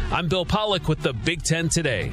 I'm Bill Pollock with the Big Ten Today.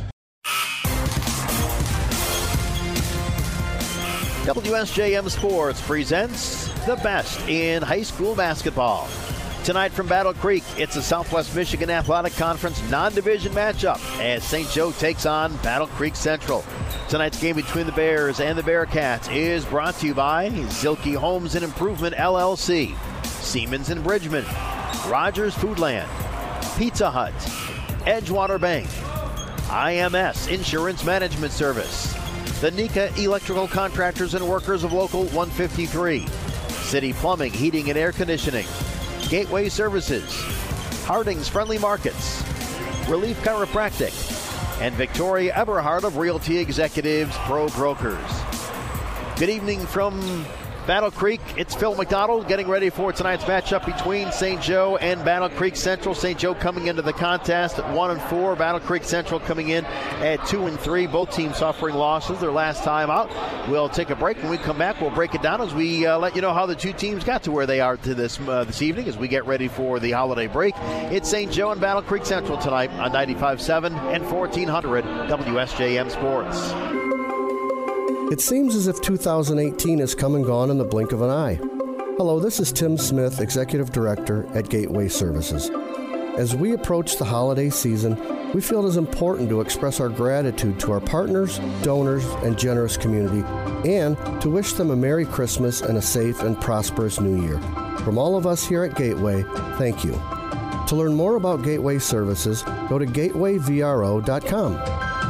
WSJM Sports presents the best in high school basketball. Tonight from Battle Creek, it's a Southwest Michigan Athletic Conference non-division matchup as St. Joe takes on Battle Creek Central. Tonight's game between the Bears and the Bearcats is brought to you by Zilke Homes and Improvement LLC, Siemens and Bridgman, Rogers Foodland, Pizza Hut, Edgewater Bank, IMS Insurance Management Service, the Nika Electrical Contractors and Workers of Local 153, City Plumbing, Heating and Air Conditioning, Gateway Services, Harding's Friendly Markets, Relief Chiropractic, and Victoria Eberhard of Realty Executives Pro Brokers. Good evening from Battle Creek. It's Phil McDonald getting ready for tonight's matchup between St. Joe and Battle Creek Central. St. Joe coming into the contest at 1-4. Battle Creek Central coming in at 2-3. Both teams suffering losses their last time out. We'll take a break. When we come back, we'll break it down as we let you know how the two teams got to where they are to this evening as we get ready for the holiday break. It's St. Joe and Battle Creek Central tonight on 95.7 and 1400 WSJM Sports. It seems as if 2018 has come and gone in the blink of an eye. Hello, this is Tim Smith, Executive Director at Gateway Services. As we approach the holiday season, we feel it is important to express our gratitude to our partners, donors, and generous community, and to wish them a Merry Christmas and a safe and prosperous New Year. From all of us here at Gateway, thank you. To learn more about Gateway Services, go to gatewayvro.com.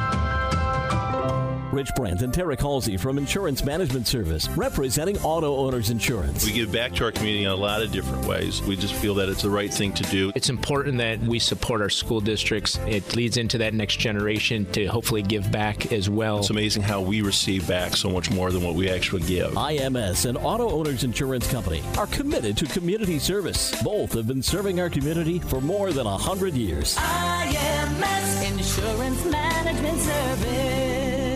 Rich Brandt and Tarek Halsey from Insurance Management Service, representing Auto Owners Insurance. We give back to our community in a lot of different ways. We just feel that it's the right thing to do. It's important that we support our school districts. It leads into that next generation to hopefully give back as well. It's amazing how we receive back so much more than what we actually give. IMS and Auto Owners Insurance Company are committed to community service. Both have been serving our community for more than 100 years. IMS Insurance Management Service.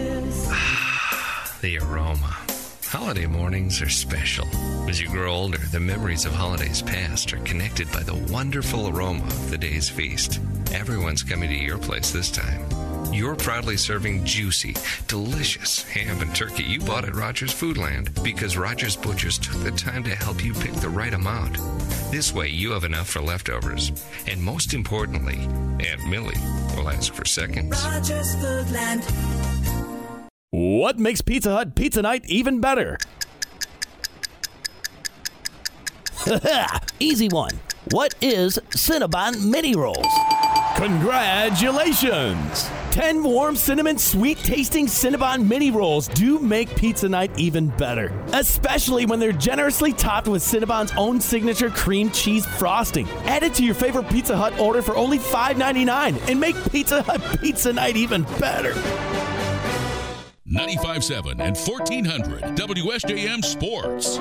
The aroma. Holiday mornings are special. As you grow older, the memories of holidays past are connected by the wonderful aroma of the day's feast. Everyone's coming to your place this time. You're proudly serving juicy, delicious ham and turkey you bought at Rogers Foodland because Rogers Butchers took the time to help you pick the right amount. This way you have enough for leftovers. And most importantly, Aunt Millie will ask for seconds. Rogers Foodland. What makes Pizza Hut Pizza Night even better? Easy one. What is Cinnabon Mini Rolls? Congratulations! 10 warm cinnamon sweet tasting Cinnabon Mini Rolls do make Pizza Night even better. Especially when they're generously topped with Cinnabon's own signature cream cheese frosting. Add it to your favorite Pizza Hut order for only $5.99 and make Pizza Hut Pizza Night even better. 95.7 and 1400 WSJM Sports.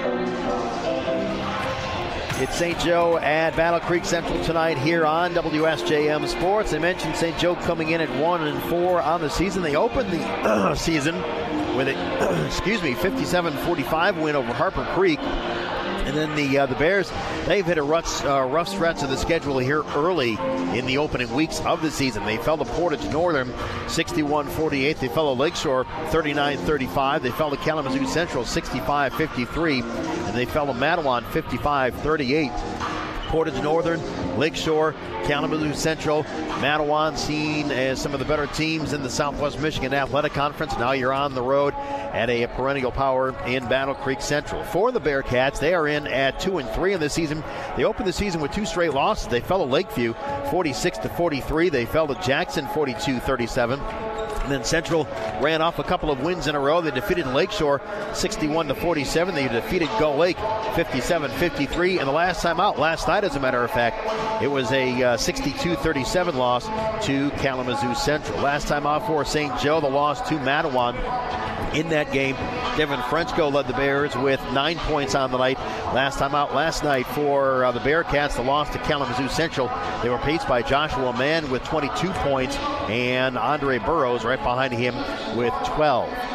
It's St. Joe at Battle Creek Central tonight here on WSJM Sports. I mentioned St. Joe coming in at 1-4 on the season. They opened the season with a 57-45 win over Harper Creek. And then the Bears, they've hit a rough stretch of the schedule here early in the opening weeks of the season. They fell to Portage Northern 61-48. They fell to Lakeshore 39-35. They fell to Kalamazoo Central 65-53. And they fell to Mattawan 55-38. Portage Northern, Lakeshore, Kalamazoo Central, Mattawan seen as some of the better teams in the Southwest Michigan Athletic Conference. Now you're on the road at a perennial power in Battle Creek Central. For the Bearcats, they are in at 2-3 in this season. They opened the season with two straight losses. They fell to Lakeview 46-43. They fell to Jackson 42-37. And then Central ran off a couple of wins in a row. They defeated Lakeshore 61-47. They defeated Gull Lake 57-53. And the last time out, last night as a matter of fact, it was a 62-37 loss to Kalamazoo Central. Last time out for St. Joe, the loss to Mattawan. In that game, Devin Frenchko led the Bears with 9 points on the night. Last time out last night for the Bearcats, the loss to Kalamazoo Central. They were paced by Joshua Mann with 22 points and Andre Burrows right behind him with 12.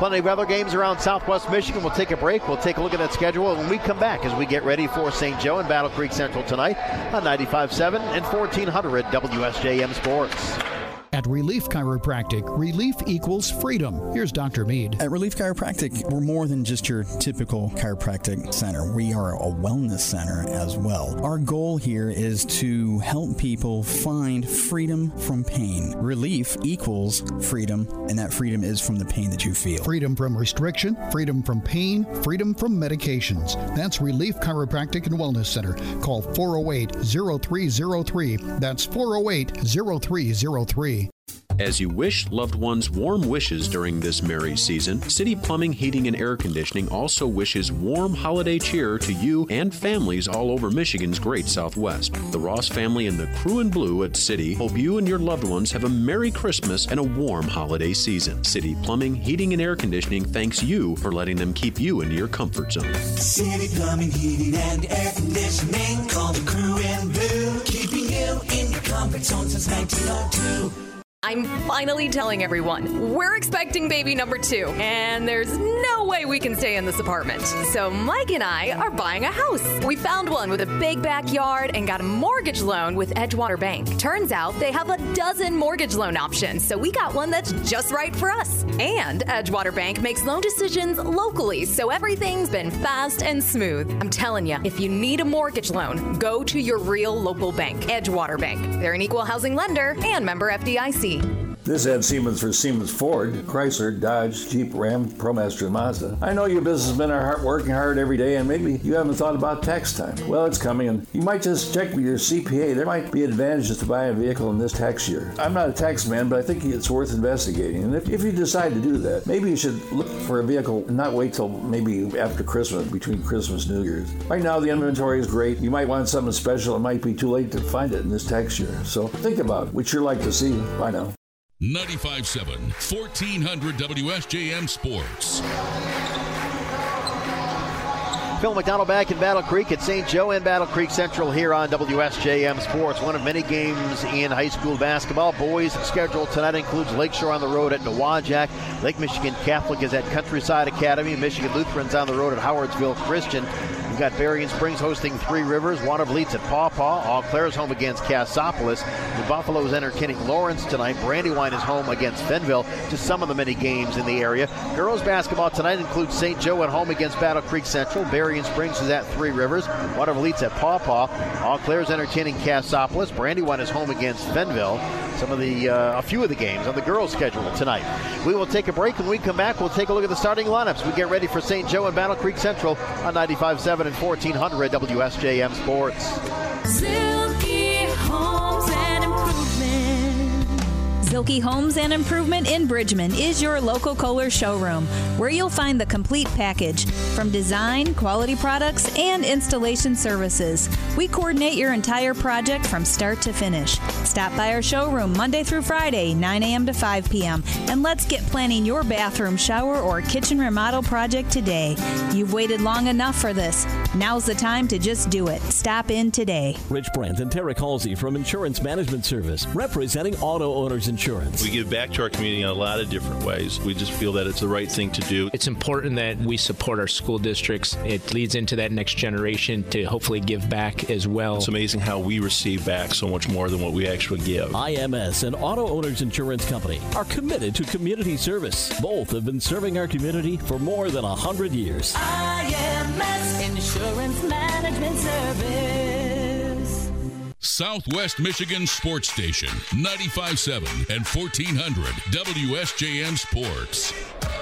Plenty of other games around Southwest Michigan. We'll take a break. We'll take a look at that schedule when we come back as we get ready for St. Joe and Battle Creek Central tonight on 95.7 and 1400 WSJM Sports. At Relief Chiropractic, relief equals freedom. Here's Dr. Mead. At Relief Chiropractic, we're more than just your typical chiropractic center. We are a wellness center as well. Our goal here is to help people find freedom from pain. Relief equals freedom, and that freedom is from the pain that you feel. Freedom from restriction, freedom from pain, freedom from medications. That's Relief Chiropractic and Wellness Center. Call 408-0303. That's 408-0303. As you wish loved ones warm wishes during this merry season, City Plumbing, Heating, and Air Conditioning also wishes warm holiday cheer to you and families all over Michigan's great Southwest. The Ross family and the Crew in Blue at City hope you and your loved ones have a Merry Christmas and a warm holiday season. City Plumbing, Heating, and Air Conditioning thanks you for letting them keep you in your comfort zone. City Plumbing, Heating, and Air Conditioning. Call the Crew in Blue, keeping you in your comfort zone since 1902. I'm finally telling everyone, we're expecting baby number 2, and there's no way we can stay in this apartment. So Mike and I are buying a house. We found one with a big backyard and got a mortgage loan with Edgewater Bank. Turns out they have a dozen mortgage loan options, so we got one that's just right for us. And Edgewater Bank makes loan decisions locally, so everything's been fast and smooth. I'm telling you, if you need a mortgage loan, go to your real local bank, Edgewater Bank. They're an equal housing lender and member FDIC. This is Ed Siemens for Siemens Ford, Chrysler, Dodge, Jeep, Ram, ProMaster, and Mazda. I know you businessmen are working hard every day, and maybe you haven't thought about tax time. Well, it's coming, and you might just check with your CPA. There might be advantages to buying a vehicle in this tax year. I'm not a tax man, but I think it's worth investigating. And if you decide to do that, maybe you should look for a vehicle and not wait till maybe after Christmas, between Christmas and New Year's. Right now, the inventory is great. You might want something special. It might be too late to find it in this tax year. So think about it. What you'd like to see. Bye now. 95.7, 1400 WSJM Sports. Phil McDonald back in Battle Creek at St. Joe and Battle Creek Central here on WSJM Sports. One of many games in high school basketball. Boys schedule tonight includes Lakeshore on the road at Nowajak. Lake Michigan Catholic is at Countryside Academy. Michigan Lutheran's on the road at Howardsville Christian. We've got Berrien Springs hosting Three Rivers. Waterville Leeds at Paw Paw. Eau Claire's home against Cassopolis. The Buffalo's entertaining Lawrence tonight. Brandywine is home against Fenville. Just some of the many games in the area. Girls basketball tonight includes St. Joe at home against Battle Creek Central. Berrien Springs is at Three Rivers. Waterville Leeds at Paw Paw. Eau Claire's entertaining Cassopolis. Brandywine is home against Fenville. A few of the games on the girls' schedule tonight. We will take a break. When we come back, we'll take a look at the starting lineups. We get ready for St. Joe and Battle Creek Central on 95.7 and 1400 WSJM Sports. Silky Homes and Improvement. Silky Homes and Improvement in Bridgman is your local Kohler showroom, where you'll find the complete package from design, quality products, and installation services. We coordinate your entire project from start to finish. Stop by our showroom Monday through Friday, 9 a.m. to 5 p.m., and let's get planning your bathroom, shower, or kitchen remodel project today. You've waited long enough for this. Now's the time to just do it. Stop in today. Rich Brandt and Tarek Halsey from Insurance Management Service, representing Auto Owners Insurance. We give back to our community in a lot of different ways. We just feel that it's the right thing to do. It's important that we support our school districts. It leads into that next generation to hopefully give back as well. It's amazing how we receive back so much more than what we actually give. IMS and Auto Owners Insurance Company are committed to community service. Both have been serving our community for more than 100 years. IMS Insurance Management Service. Southwest Michigan Sports Station, 95.7 and 1400 WSJM Sports.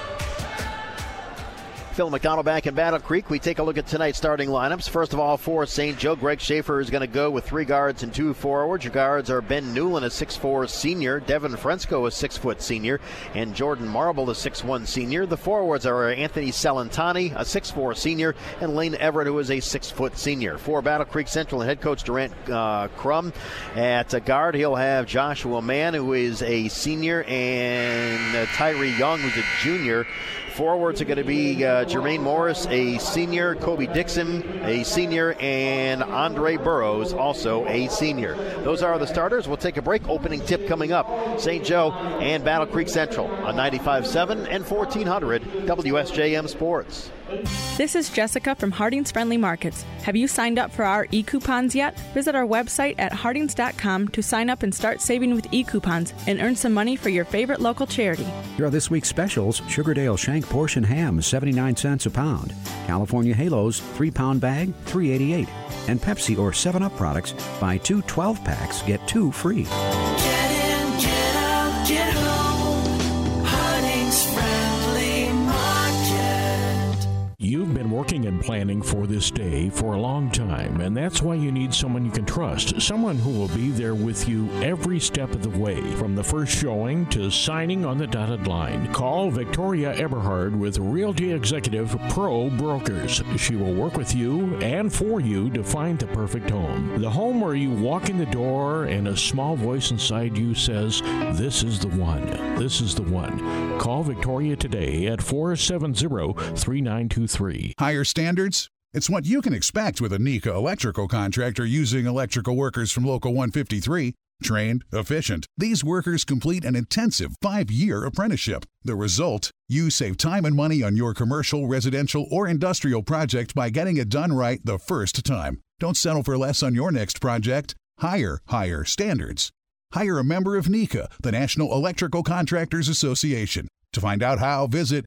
Phil McDonald back in Battle Creek. We take a look at tonight's starting lineups. First of all, for St. Joe, Greg Schaefer is going to go with 3 guards and 2 forwards. Your guards are Ben Newland, a 6'4 senior, Devin Frensko, a 6-foot senior, and Jordan Marble, a 6'1 senior. The forwards are Anthony Salentani, a 6'4 senior, and Lane Everett, who is a 6-foot senior. For Battle Creek Central, head coach Durant Crum at guard, he'll have Joshua Mann, who is a senior, and Tyree Young, who's a junior. Forwards are going to be Jermaine Morris, a senior, Kobe Dixon, a senior, and Andre Burrows, also a senior. Those are the starters. We'll take a break. Opening tip coming up. St. Joe and Battle Creek Central on 95.7 and 1400 WSJM Sports. This is Jessica from Harding's Friendly Markets. Have you signed up for our e-coupons yet? Visit our website at hardings.com to sign up and start saving with e-coupons and earn some money for your favorite local charity. Here are this week's specials. Sugardale Shank Portion Ham, 79 cents a pound. California Halos, 3-pound bag, $3.88. And Pepsi or 7-Up products, buy 2 12-packs, get 2 free. Get in, get out, get home. Harding's Friendly Market. You've been working and planning for this day for a long time, and that's why you need someone you can trust, someone who will be there with you every step of the way, from the first showing to signing on the dotted line. Call Victoria Eberhard with Realty Executive Pro Brokers. She will work with you and for you to find the perfect home. The home where you walk in the door and a small voice inside you says, "This is the one. This is the one." Call Victoria today at 470-3923. Higher standards? It's what you can expect with a NECA electrical contractor using electrical workers from Local 153. Trained, efficient, these workers complete an intensive 5-year apprenticeship. The result? You save time and money on your commercial, residential, or industrial project by getting it done right the first time. Don't settle for less on your next project. Higher standards. Hire a member of NECA, the National Electrical Contractors Association. To find out how, visit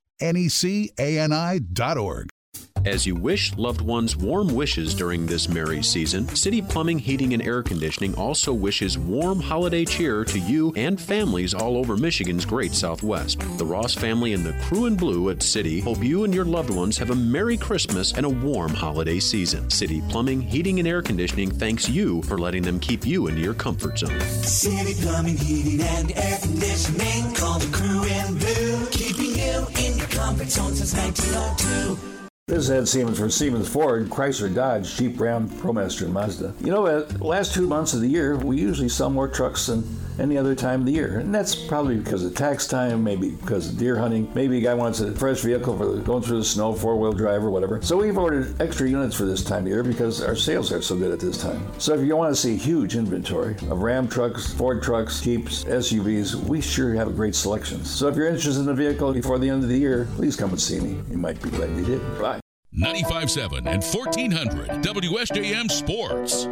necani.org. As you wish loved ones warm wishes during this merry season, City Plumbing, Heating, and Air Conditioning also wishes warm holiday cheer to you and families all over Michigan's great Southwest. The Ross family and the Crew in Blue at City hope you and your loved ones have a Merry Christmas and a warm holiday season. City Plumbing, Heating, and Air Conditioning thanks you for letting them keep you in your comfort zone. City Plumbing, Heating, and Air Conditioning. Call the Crew in Blue, keeping you in your comfort zone since 1902. This is Ed Siemens for Siemens Ford, Chrysler, Dodge, Jeep, Ram, ProMaster, and Mazda. You know, the last 2 months of the year, we usually sell more trucks than any other time of the year. And that's probably because of tax time, maybe because of deer hunting. Maybe a guy wants a fresh vehicle for going through the snow, 4-wheel drive or whatever. So we've ordered extra units for this time of year because our sales are so good at this time. So if you want to see huge inventory of Ram trucks, Ford trucks, Jeeps, SUVs, we sure have a great selection. So if you're interested in a vehicle before the end of the year, please come and see me. You might be glad you did. Bye. 95.7 and 1400 WSJM Sports.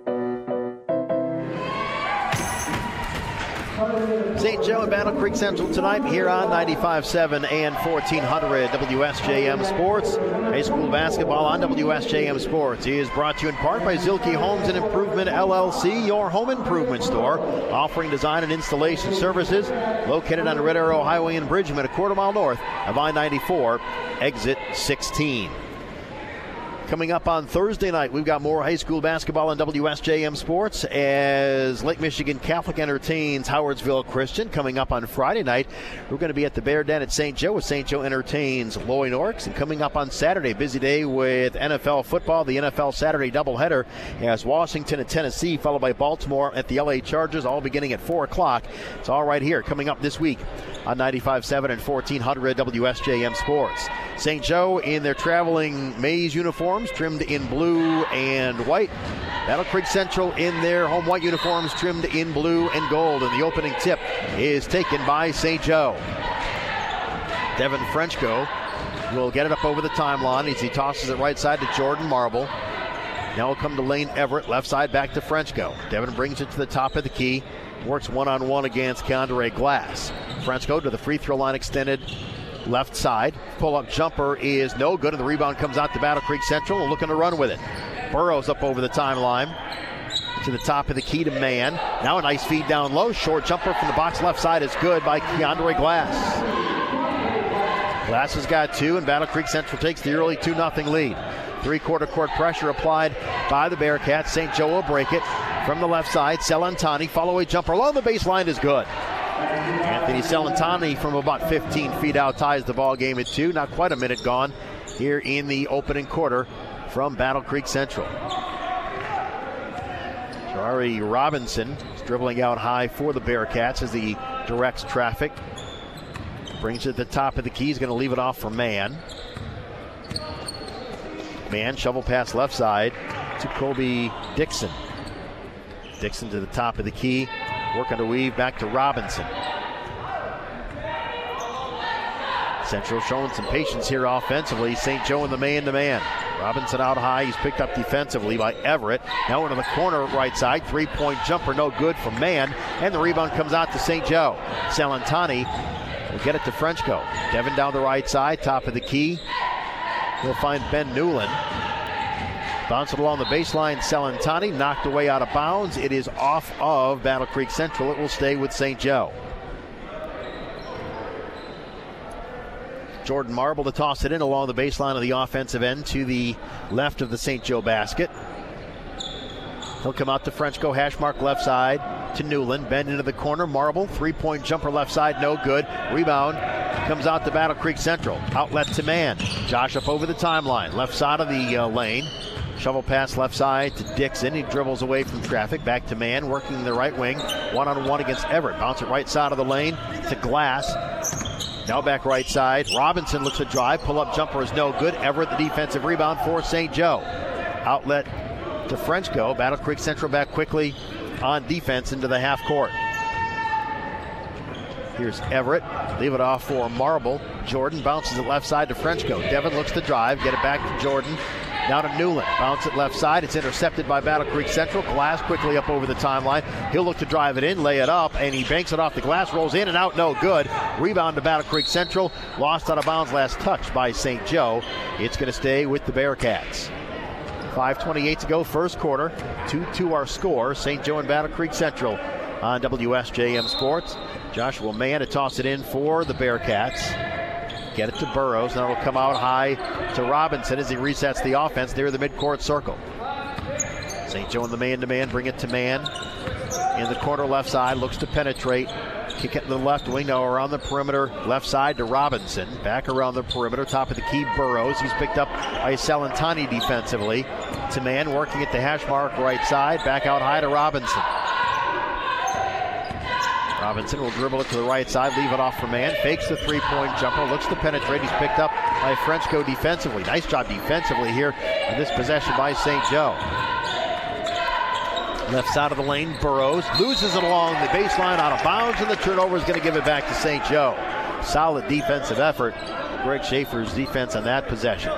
St. Joe and Battle Creek Central tonight here on 95.7 and 1400 WSJM Sports. High school basketball on WSJM Sports is brought to you in part by Zilke Homes and Improvement LLC, your home improvement store, offering design and installation services, located on Red Arrow Highway in Bridgman, a quarter mile north of I-94, exit 16. Coming up on Thursday night, we've got more high school basketball on WSJM Sports as Lake Michigan Catholic entertains Howardsville Christian. Coming up on Friday night, we're going to be at the Bear Den at St. Joe as St. Joe entertains Loy Norks. And coming up on Saturday, busy day with NFL football, the NFL Saturday doubleheader as Washington and Tennessee, followed by Baltimore at the LA Chargers, all beginning at 4 o'clock. It's all right here coming up this week on 95.7 and 1400 WSJM Sports. St. Joe in their traveling maize uniforms, trimmed in blue and white. Battle Creek Central in their home white uniforms, trimmed in blue and gold. And the opening tip is taken by St. Joe. Devin Frenchko will get it up over the timeline as he tosses it right side to Jordan Marble. Now will come to Lane Everett, left side back to Frenchko. Devin brings it to the top of the key, works one-on-one against Condre Glass. Frenchko to the free throw line extended left side. Pull-up jumper is no good, and the rebound comes out to Battle Creek Central, looking to run with it. Burrows up over the timeline to the top of the key to Mann. Now a nice feed down low. Short jumper from the box left side is good by Keandre Glass. Glass has got 2, and Battle Creek Central takes the early 2-0 lead. Three-quarter court pressure applied by the Bearcats. St. Joe will break it from the left side. Celentani, follow-away jumper along the baseline is good. Anthony Celentani from about 15 feet out ties the ball game at 2. Not quite a minute gone here in the opening quarter from Battle Creek Central. Jari Robinson is dribbling out high for the Bearcats as he directs traffic. Brings it to the top of the key. He's going to leave it off for Mann. Man, shovel pass left side to Colby Dixon. Dixon to the top of the key, working to weave back to Robinson. Central showing some patience here offensively. St. Joe in the man-to-man. Robinson out high. He's picked up defensively by Everett. Now into the corner right side. Three-point jumper, no good from Mann. And the rebound comes out to St. Joe. Salentani will get it to Frenchco. Devin down the right side, top of the key. He'll find Ben Newland. Bounce it along the baseline. Salentani knocked away out of bounds. It is off of Battle Creek Central. It will stay with St. Joe. Jordan Marble to toss it in along the baseline of the offensive end to the left of the St. Joe basket. He'll come out to Frenchco, hash mark left side to Newland. Bend into the corner. Marble, three-point jumper left side, no good. Rebound comes out to Battle Creek Central. Outlet to Mann. Josh up over the timeline. Left side of the lane. Shovel pass left side to Dixon. He dribbles away from traffic. Back to Mann, working the right wing. One-on-one against Everett. Bounce it right side of the lane to Glass. Now back right side. Robinson looks to drive. Pull-up jumper is no good. Everett the defensive rebound for St. Joe. Outlet to Frenchco. Battle Creek Central back quickly on defense into the half court. Here's Everett. Leave it off for Marble. Jordan bounces it left side to Frenchco. Devin looks to drive. Get it back to Jordan. Now to Newland. Bounce it left side. It's intercepted by Battle Creek Central. Glass quickly up over the timeline. He'll look to drive it in, lay it up, and he banks it off the glass. Rolls in and out, no good. Rebound to Battle Creek Central. Lost out of bounds last touch by St. Joe. It's going to stay with the Bearcats. 5:28 to go, first quarter. 2-2 our score. St. Joe and Battle Creek Central on WSJM Sports. Joshua Mann to toss it in for the Bearcats. Get it to Burrows. Now it'll come out high to Robinson as he resets the offense near the midcourt circle. St. Joe in the man-to-man. Bring it to Mann. In the corner left side. Looks to penetrate. Kick it to the left wing. Now around the perimeter. Left side to Robinson. Back around the perimeter. Top of the key, Burrows. He's picked up by Salentani defensively. To Mann working at the hash mark right side. Back out high to Robinson. Robinson will dribble it to the right side, leave it off for Mann. Fakes the three-point jumper, looks to penetrate. He's picked up by Frenchco defensively. Nice job defensively here in this possession by St. Joe. Left side of the lane, Burrows loses it along the baseline, out of bounds, and the turnover is going to give it back to St. Joe. Solid defensive effort. Greg Schaefer's defense on that possession.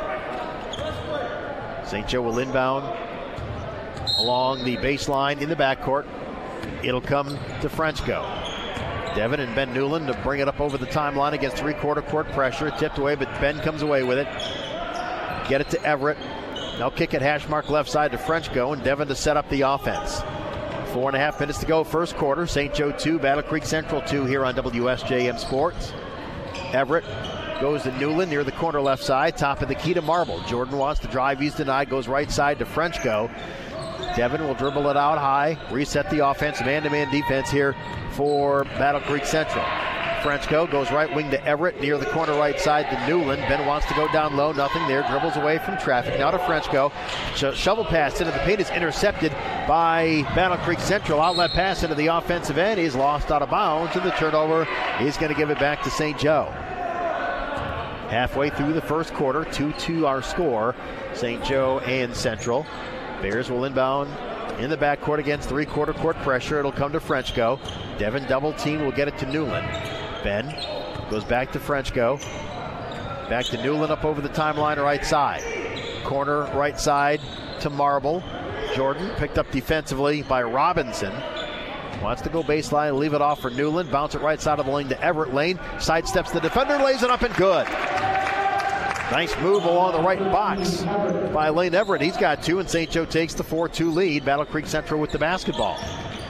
St. Joe will inbound along the baseline in the backcourt. It'll come to Frenchco. Devin and Ben Newland to bring it up over the timeline against three-quarter court pressure. Tipped away, but Ben comes away with it. Get it to Everett. Now kick it hash mark left side to Frenchco, and Devin to set up the offense. 4.5 minutes to go, first quarter. St. Joe 2, Battle Creek Central 2 here on WSJM Sports. Everett goes to Newland near the corner left side. Top of the key to Marble. Jordan wants to drive. He's denied. Goes right side to Frenchco. Devin will dribble it out high, reset the offense, man-to-man defense here for Battle Creek Central. Frenchco goes right wing to Everett, near the corner right side to Newland. Ben wants to go down low, nothing there, dribbles away from traffic. Now to Frenchco, shovel pass into the paint is intercepted by Battle Creek Central. Outlet pass into the offensive end is lost out of bounds, and the turnover is going to give it back to St. Joe. Halfway through the first quarter, 2-2 our score, St. Joe and Central. Bears will inbound in the backcourt against three-quarter court pressure. It'll come to Frenchco. Devin double team will get it to Newland. Ben goes back to Frenchco. Back to Newland up over the timeline right side. Corner right side to Marble. Jordan picked up defensively by Robinson. Wants to go baseline, leave it off for Newland. Bounce it right side of the lane to Everett. Lane sidesteps the defender, lays it up and good. Nice move along the right box by Lane Everett. He's got two, and St. Joe takes the 4-2 lead. Battle Creek Central with the basketball.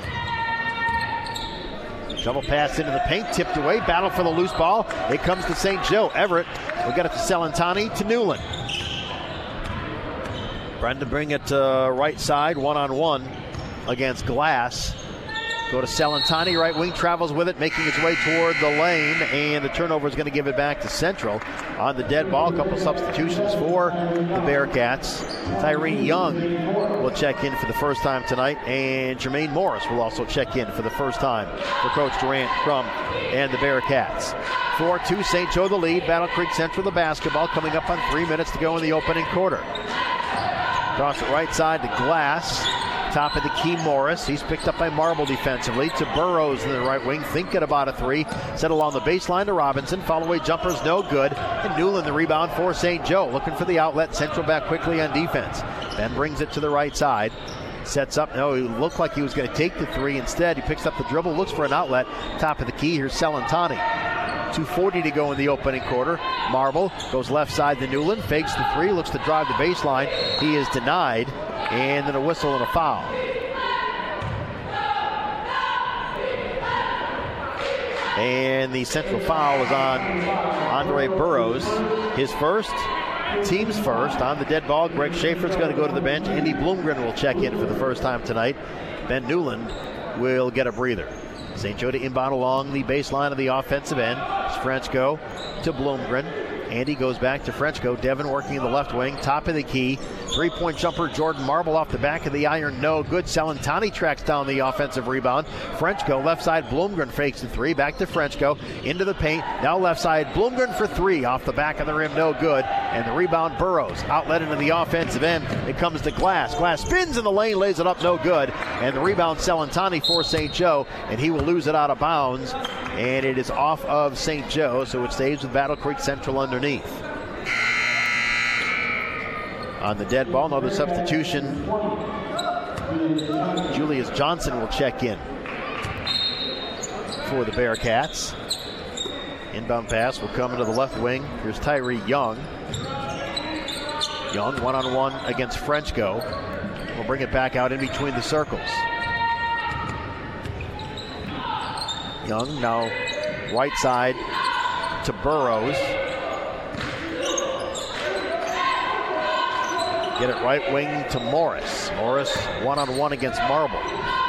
Shovel pass into the paint, tipped away. Battle for the loose ball. It comes to St. Joe. Everett will get it to Salentani to Newland. Brendan bring it to right side, one-on-one against Glass. Go to Salentani, right wing, travels with it, making his way toward the lane, and the turnover is going to give it back to Central. On the dead ball, a couple substitutions for the Bearcats. Tyree Young will check in for the first time tonight, and Jermaine Morris will also check in for the first time for Coach Durant Crum and the Bearcats. 4-2 St. Joe the lead. Battle Creek Central the basketball, coming up on 3 minutes to go in the opening quarter. Across the right side to Glass. Top of the key, Morris. He's picked up by Marble defensively. To Burrows in the right wing, thinking about a three. Set along the baseline to Robinson. Fall away jumper's no good. And Newland the rebound for St. Joe. Looking for the outlet. Central back quickly on defense. Ben brings it to the right side. Sets up. No, he looked like he was going to take the three. Instead, he picks up the dribble. Looks for an outlet. Top of the key. Here's Celentani. 2:40 to go in the opening quarter. Marble goes left side to Newland. Fakes the three. Looks to drive the baseline. He is denied. And then a whistle and a foul. And the central foul was on Andre Burrows. His first, team's first. On the dead ball, Greg Schaefer's going to go to the bench. Andy Bloomgren will check in for the first time tonight. Ben Newland will get a breather. St. Joe to inbound along the baseline of the offensive end. It's Frenchko to Bloomgren. Andy goes back to Frenchko. Devin working in the left wing. Top of the key. Three-point jumper, Jordan Marble off the back of the iron. No good. Celentani tracks down the offensive rebound. Frenchko, left side. Bloomgren fakes the three. Back to Frenchko. Into the paint. Now left side. Bloomgren for three. Off the back of the rim. No good. And the rebound, Burrows. Outlet into the offensive end. It comes to Glass. Glass spins in the lane. Lays it up. No good. And the rebound, Celentani for St. Joe. And he will lose it out of bounds. And it is off of St. Joe. So it stays with Battle Creek Central underneath. On the dead ball, another substitution. Julius Johnson will check in for the Bearcats. Inbound pass will come into the left wing. Here's Tyree Young. Young one-on-one against Frenchko. We'll bring it back out in between the circles. Young now right side to Burrows. Get it right wing to Morris. Morris one-on-one against Marble.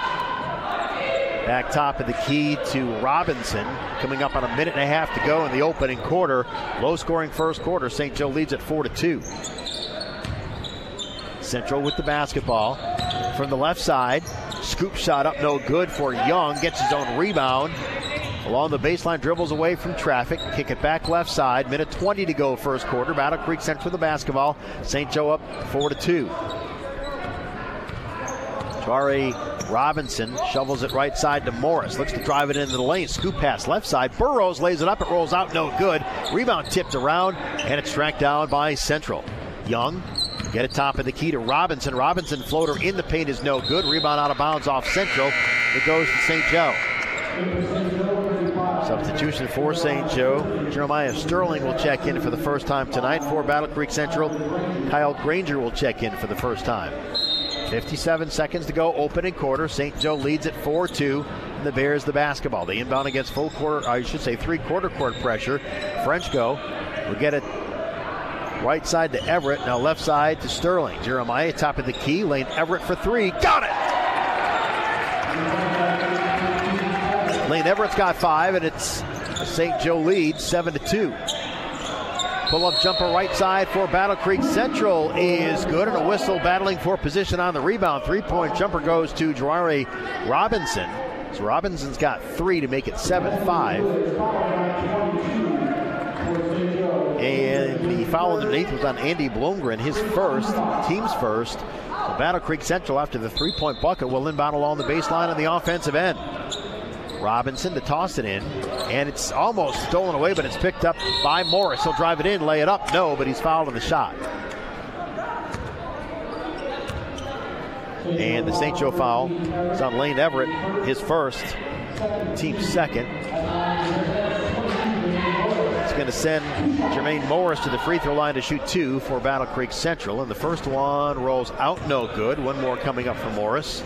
Back top of the key to Robinson. Coming up on a minute and a half to go in the opening quarter. Low-scoring first quarter. St. Joe leads at 4-2. Central with the basketball. From the left side. Scoop shot up, no good for Young. Gets his own rebound. Along the baseline, dribbles away from traffic. Kick it back left side. Minute 20 to go first quarter. Battle Creek Central the basketball. St. Joe up 4-2. Jari Robinson shovels it right side to Morris. Looks to drive it into the lane. Scoop pass left side. Burrows lays it up. It rolls out. No good. Rebound tipped around. And it's tracked down by Central. Young. Get it top of the key to Robinson. Robinson floater in the paint is no good. Rebound out of bounds off Central. It goes to St. Joe. Substitution for St. Joe. Jeremiah Sterling will check in for the first time tonight. For Battle Creek Central, Kyle Granger will check in for the first time. 57 seconds to go, opening quarter. St. Joe leads at 4-2. And the Bears the basketball. They inbound against full quarter, I should say three-quarter court pressure. Frenchko will get it right side to Everett. Now left side to Sterling. Jeremiah top of the key. Lane Everett for three. Got it! Lane Everett's got five, and it's a St. Joe lead, 7-2. Pull-up jumper right side for Battle Creek Central is good, and a whistle battling for position on the rebound. Three-point jumper goes to Jari Robinson. So Robinson's got three to make it 7-5. And the foul underneath was on Andy Bloomgren, his first, team's first. So Battle Creek Central, after the three-point bucket, will inbound along the baseline on the offensive end. Robinson to toss it in, and it's almost stolen away, but it's picked up by Morris. He'll drive it in, lay it up. No, but he's fouled on the shot. And the St. Joe foul is on Lane Everett, his first, team's second. It's going to send Jermaine Morris to the free throw line to shoot two for Battle Creek Central, and the first one rolls out, no good. One more coming up for Morris.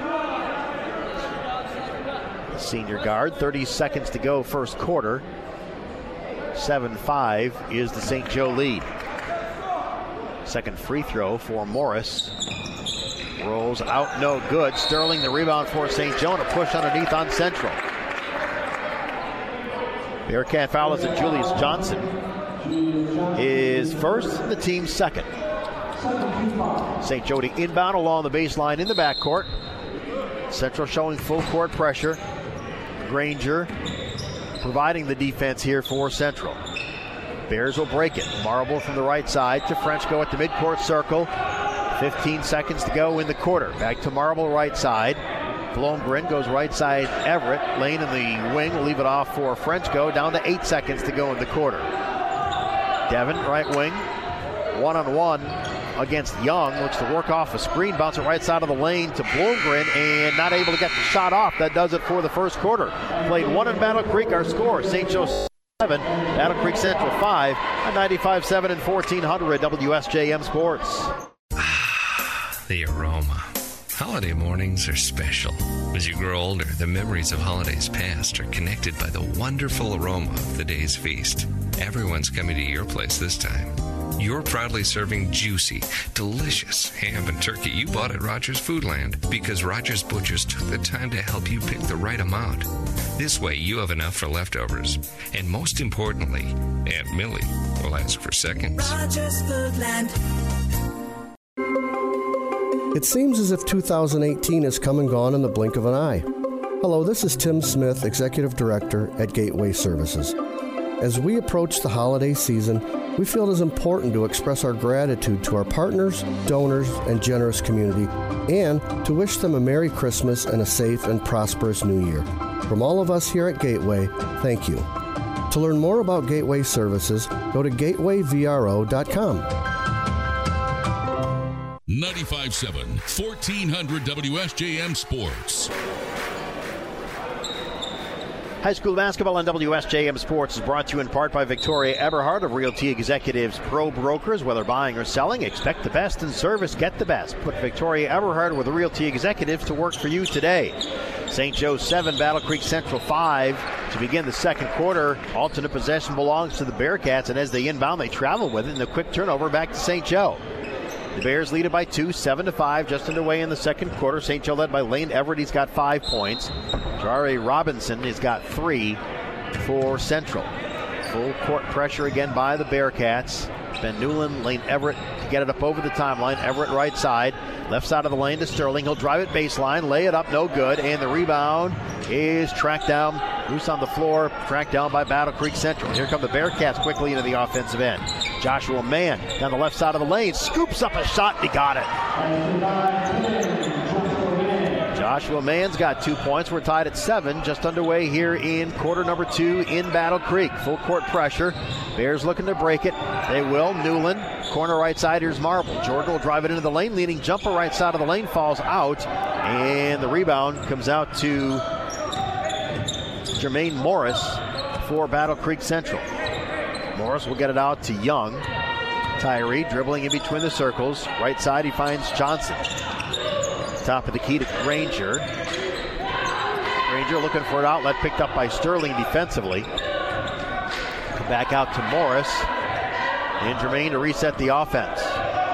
Senior guard. 30 seconds to go first quarter. 7-5 is the St. Joe lead. Second free throw for Morris. Rolls out, no good. Sterling the rebound for St. Joe, and a push underneath on Central. Bearcat foul is at Julius Johnson. His first, the team's second. St. Joe to inbound along the baseline in the backcourt. Central showing full court pressure. Granger providing the defense here for Central. Bears will break it. Marble from the right side to Frenchco at the midcourt circle. 15 seconds to go in the quarter. Back to Marble right side. Blomgren goes right side Everett. Lane in the wing will leave it off for Frenchco. Down to 8 seconds to go in the quarter. Devin, right wing. One-on-one against Young. Looks to work off a screen. Bounce it right side of the lane to Blomgren and not able to get the shot off. That does it for the first quarter. Played 1 in Battle Creek. Our score, St. Joe 7, Battle Creek Central 5 on 95.7 and 1400 WSJM Sports. The aroma. Holiday mornings are special. As you grow older, the memories of holidays past are connected by the wonderful aroma of the day's feast. Everyone's coming to your place this time. You're proudly serving juicy, delicious ham and turkey you bought at Rogers Foodland because Rogers Butchers took the time to help you pick the right amount. This way you have enough for leftovers. And most importantly, Aunt Millie will ask for seconds. Rogers Foodland. It seems as if 2018 has come and gone in the blink of an eye. Hello, this is Tim Smith, Executive Director at Gateway Services. As we approach the holiday season, we feel it is important to express our gratitude to our partners, donors, and generous community, and to wish them a Merry Christmas and a safe and prosperous New Year. From all of us here at Gateway, thank you. To learn more about Gateway Services, go to gatewayvro.com. 95.7, 1400 WSJM Sports. High school basketball on WSJM Sports is brought to you in part by Victoria Eberhard of Realty Executives Pro Brokers. Whether buying or selling, expect the best in service, get the best. Put Victoria Eberhard with the Realty Executives to work for you today. St. Joe 7, Battle Creek Central 5 to begin the second quarter. Alternate possession belongs to the Bearcats, and as they inbound, they travel with it, and a quick turnover back to St. Joe. The Bears lead it by 2, 7-5, just underway in the second quarter. St. Joe led by Lane Everett. He's got 5 points. Jari Robinson has got 3 for Central. Full court pressure again by the Bearcats. Ben Newland, Lane Everett to get it up over the timeline. Everett right side. Left side of the lane to Sterling. He'll drive it baseline, lay it up, no good. And the rebound is tracked down. Loose on the floor, tracked down by Battle Creek Central. Here come the Bearcats quickly into the offensive end. Joshua Mann down the left side of the lane. Scoops up a shot and he got it. Joshua Mann's got 2 points. We're tied at 7, just underway here in quarter number 2 in Battle Creek. Full court pressure. Bears looking to break it. They will. Newland, corner right side. Here's Marble. Jordan will drive it into the lane. Leading jumper right side of the lane falls out. And the rebound comes out to Jermaine Morris for Battle Creek Central. Morris will get it out to Young. Tyree dribbling in between the circles. Right side, he finds Johnson. Top of the key to Granger. Granger looking for an outlet, picked up by Sterling defensively. Come back out to Morris. And Jermaine to reset the offense.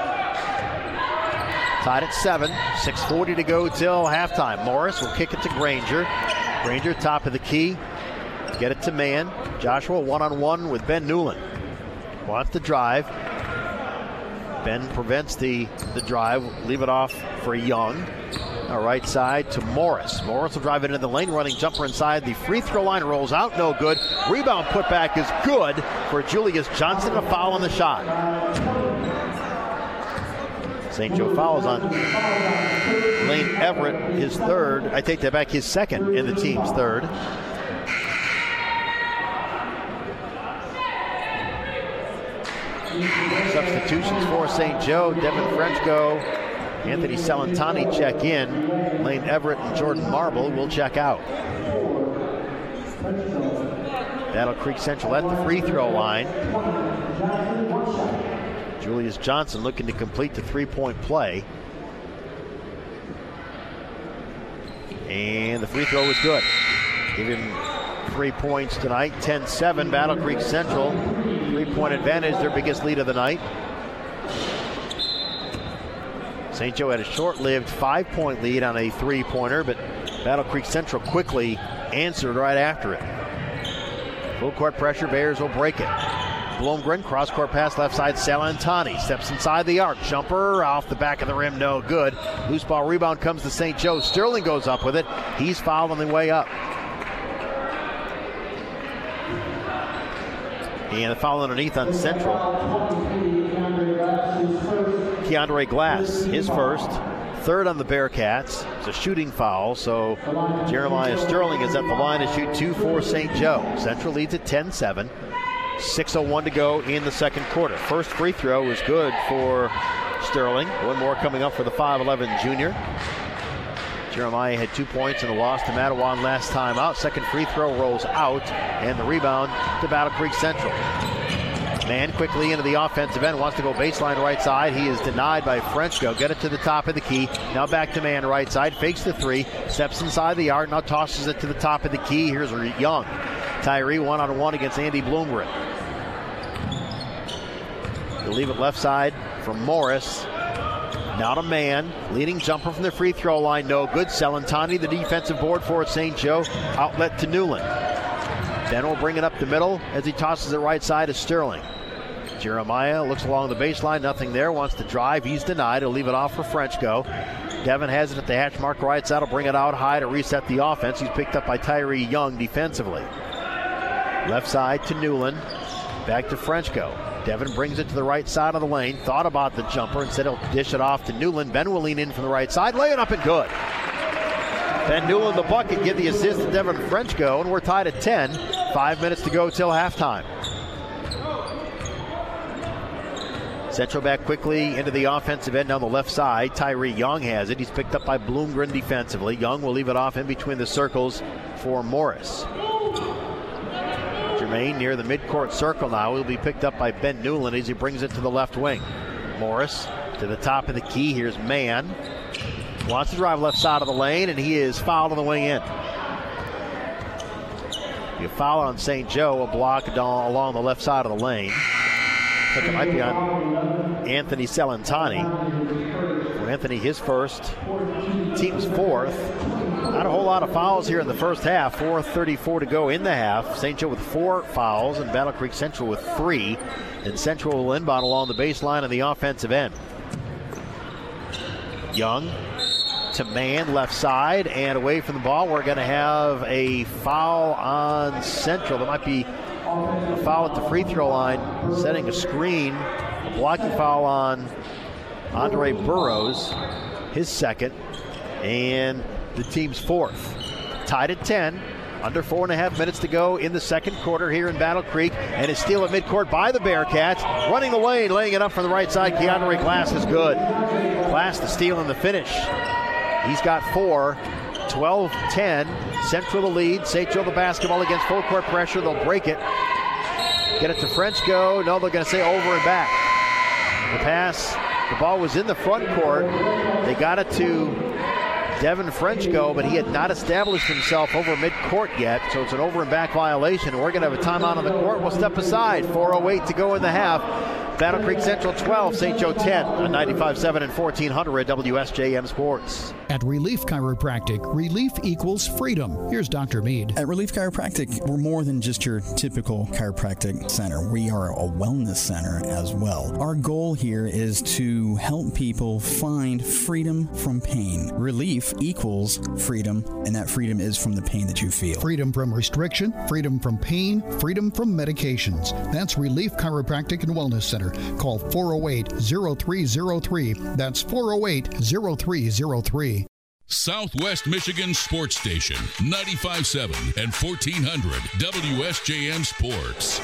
Tied at 7, 6:40 to go till halftime. Morris will kick it to Granger. Granger top of the key. Get it to Mann. Joshua one-on-one with Ben Newland. Wants to drive. Ben prevents the drive. Leave it off for Young. Right side to Morris. Morris will drive it into the lane. Running jumper inside the free throw line. Rolls out. No good. Rebound putback is good for Julius Johnson. A foul on the shot. St. Joe fouls on Lane Everett, his third. I take that back, his second in the team's third. Substitutions for St. Joe. Devin Frenchco, Anthony Celentani check in. Lane Everett and Jordan Marble will check out. Battle Creek Central at the free throw line. Julius Johnson looking to complete the three-point play. And the free throw was good. Give him 3 points tonight. 10-7, Battle Creek Central. 3-point advantage, their biggest lead of the night. St. Joe had a short-lived 5-point lead on a three-pointer, but Battle Creek Central quickly answered right after it. Full court pressure, Bears will break it. Blomgren, cross-court pass, left side, Celentani steps inside the arc. Jumper off the back of the rim, no good. Loose ball rebound comes to St. Joe. Sterling goes up with it. He's fouled on the way up. And the foul underneath on Central. Keandre Glass, his first. Third on the Bearcats. It's a shooting foul, so Jeremiah Sterling is at the line to shoot 2 for St. Joe. Central leads at 10-7. 6:01 to go in the second quarter. First free throw is good for Sterling. One more coming up for the 5'11 junior. Jeremiah had 2 points in the loss to Mattawan last time out. Second free throw rolls out, and the rebound to Battle Creek Central. Mann quickly into the offensive end, wants to go baseline right side. He is denied by Frenchko. Get it to the top of the key. Now back to Mann right side. Fakes the three. Steps inside the arc. Now tosses it to the top of the key. Here's Young. Tyree 1-on-1 against Andy Bloomgren. He'll leave it left side for Morris. Now to Mann. Leading jumper from the free throw line. No good. Celentani, the defensive board for St. Joe. Outlet to Newland. Ben will bring it up the middle as he tosses it right side to Sterling. Jeremiah looks along the baseline, nothing there, wants to drive, he's denied, he'll leave it off for Frenchko. Devin has it at the hash mark right side, will bring it out high to reset the offense. He's picked up by Tyree Young defensively. Left side to Newland, back to Frenchko. Devin brings it to the right side of the lane, thought about the jumper, instead he'll dish it off to Newland. Ben will lean in from the right side, lay it up and good. Ben Newland the bucket, give the assist to Devin Frenchko, and we're tied at 10. 5 minutes to go till halftime. Central back quickly into the offensive end down the left side. Tyree Young has it. He's picked up by Bloomgren defensively. Young will leave it off in between the circles for Morris. Jermaine near the midcourt circle now. He'll be picked up by Ben Newland as he brings it to the left wing. Morris to the top of the key. Here's Mann. Wants to drive left side of the lane, and he is fouled on the way in. You foul on St. Joe, a block along the left side of the lane. I think it might be on Anthony Celentani. For Anthony, his first, team's fourth. Not a whole lot of fouls here in the first half. 4:34 to go in the half. St. Joe with 4 fouls and Battle Creek Central with 3. And Central will inbound along the baseline on the offensive end. Young to Mann, left side, and away from the ball. We're going to have a foul on Central. There might be a foul at the free throw line, setting a screen. A blocking foul on Andre Burrows, his second, and the team's fourth. Tied at 10. Under 4.5 minutes to go in the second quarter here in Battle Creek, and it's steal at midcourt by the Bearcats. Running the lane, laying it up from the right side. Keandre Glass is good. Glass the steal and the finish. He's got 4. 12-10. Central the lead. St. Joe the basketball against full court pressure. They'll break it. Get it to Frenchko. No, they're going to say over and back. The pass. The ball was in the front court. They got it to Devin Frenchko, but he had not established himself over midcourt yet, so it's an over and back violation. We're going to have a timeout on the court. We'll step aside. 4:08 to go in the half. Battle Creek Central 12, St. Joe 10 on 95.7 and 1400 WSJM Sports. At Relief Chiropractic, relief equals freedom. Here's Dr. Mead. At Relief Chiropractic, we're more than just your typical chiropractic center. We are a wellness center as well. Our goal here is to help people find freedom from pain. Relief equals freedom, and that freedom is from the pain that you feel. Freedom from restriction, freedom from pain, freedom from medications. That's Relief Chiropractic and Wellness Center. Call 408-0303. That's 408-0303. Southwest Michigan Sports Station, 95.7 and 1400 WSJM Sports.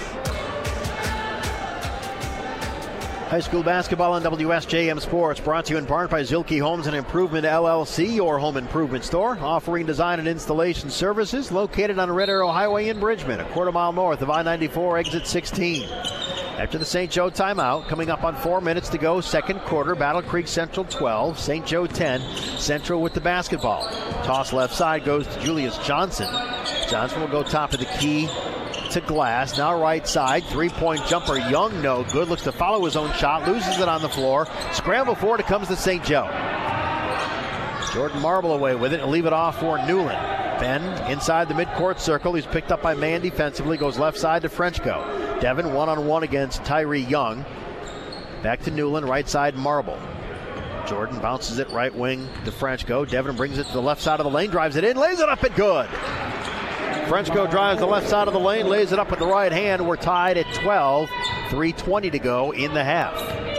High school basketball on WSJM Sports, brought to you in part by Zilke Homes and Improvement LLC, your home improvement store, offering design and installation services, located on Red Arrow Highway in Bridgman, a quarter mile north of I-94, exit 16. After the St. Joe timeout, coming up on 4 minutes to go, second quarter, Battle Creek Central 12, St. Joe 10, Central with the basketball. Toss left side goes to Julius Johnson. Johnson will go top of the key to Glass. Now right side, three-point jumper, Young, no good. Looks to follow his own shot, loses it on the floor. Scramble for it, it comes to St. Joe. Jordan Marble away with it and leave it off for Newland. Ben inside the midcourt circle. He's picked up by Mann defensively, goes left side to Frenchko. Devin one-on-one against Tyree Young. Back to Newland, right side Marble. Jordan bounces it right wing to Frenchko. Devin brings it to the left side of the lane, drives it in, lays it up and good. Frenchco drives the left side of the lane, lays it up with the right hand. We're tied at 12. 3:20 to go in the half.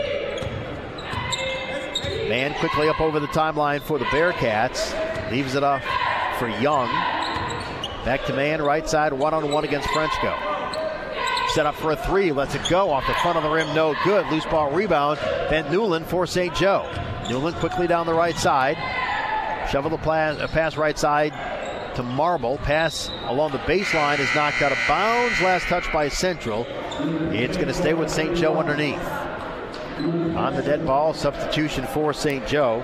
Man quickly up over the timeline for the Bearcats. Leaves it up for Young. Back to man, right side, one-on-one against Frenchco. Set up for a three, lets it go off the front of the rim, no good. Loose ball rebound, Ben Newland for St. Joe. Newland quickly down the right side. Shovel the pass right side to Marble. Pass along the baseline is knocked out of bounds. Last touch by Central. It's going to stay with St. Joe underneath. On the dead ball, substitution for St. Joe.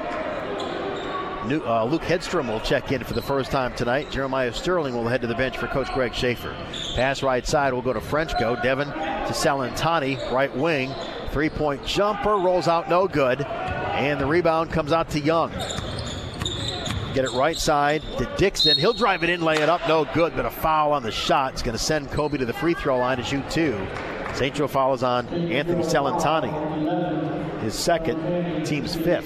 Luke Hedstrom will check in for the first time tonight. Jeremiah Sterling will head to the bench for Coach Greg Schaefer. Pass right side will go to Frenchco. Devin to Salentani, right wing. Three-point jumper, rolls out no good. And the rebound comes out to Young. Get it right side to Dixon. He'll drive it in, lay it up, no good, but a foul on the shot. It's going to send Kobe to the free throw line to shoot two. St. Joe fouls on Anthony Salentani. His second, team's fifth.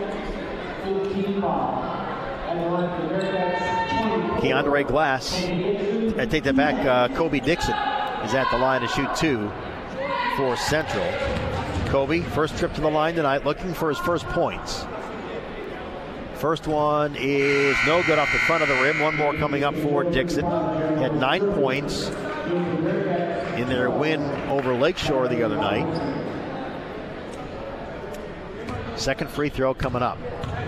Keandre Glass, I take that back, Kobe Dixon is at the line to shoot two for Central. Kobe, first trip to the line tonight, looking for his first points. First one is no good off the front of the rim. One more coming up for Dixon. He had 9 points in their win over Lakeshore the other night. Second free throw coming up.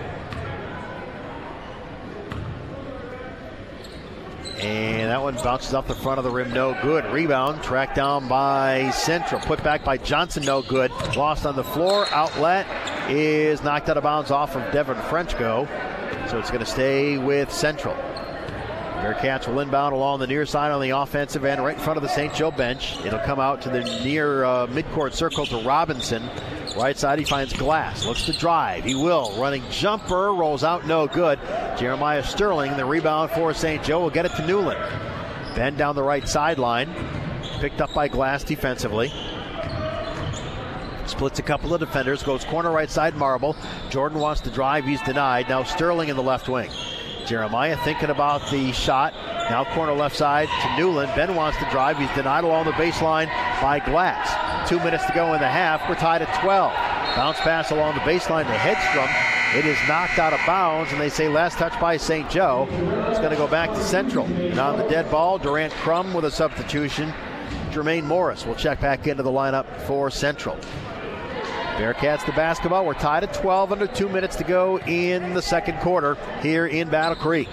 And that one bounces off the front of the rim, no good. Rebound, tracked down by Central. Put back by Johnson, no good. Lost on the floor. Outlet is knocked out of bounds off of Devin Frenchco. So it's going to stay with Central. Bearcats will inbound along the near side on the offensive end, right in front of the St. Joe bench. It'll come out to the near midcourt circle to Robinson. Right side, he finds Glass. Looks to drive. He will. Running jumper. Rolls out. No good. Jeremiah Sterling, the rebound for St. Joe, will get it to Newland. Ben down the right sideline. Picked up by Glass defensively. Splits a couple of defenders. Goes corner right side, Marble. Jordan wants to drive. He's denied. Now Sterling in the left wing. Jeremiah thinking about the shot. Now corner left side to Newland. Ben wants to drive. He's denied along the baseline by Glass. 2 minutes to go in the half. We're tied at 12. Bounce pass along the baseline to Hedstrom. It is knocked out of bounds, and they say last touch by St. Joe. It's going to go back to Central. And on the dead ball, Durant Crum with a substitution. Jermaine Morris will check back into the lineup for Central. Bearcats the basketball. We're tied at 12, under 2 minutes to go in the second quarter here in Battle Creek.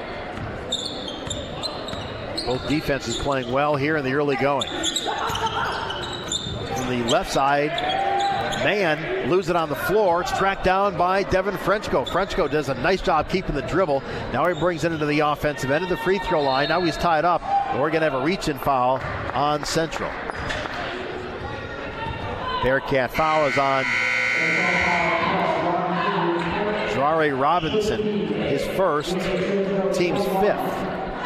Both defenses playing well here in the early going. From the left side, Man lose it on the floor. It's tracked down by Devin Frenchco. Frenchco does a nice job keeping the dribble. Now he brings it into the offensive end of the free throw line. Now he's tied up. We're going to have a reach-in foul on Central. Bearcat foul is on Jare Robinson, his first, team's fifth.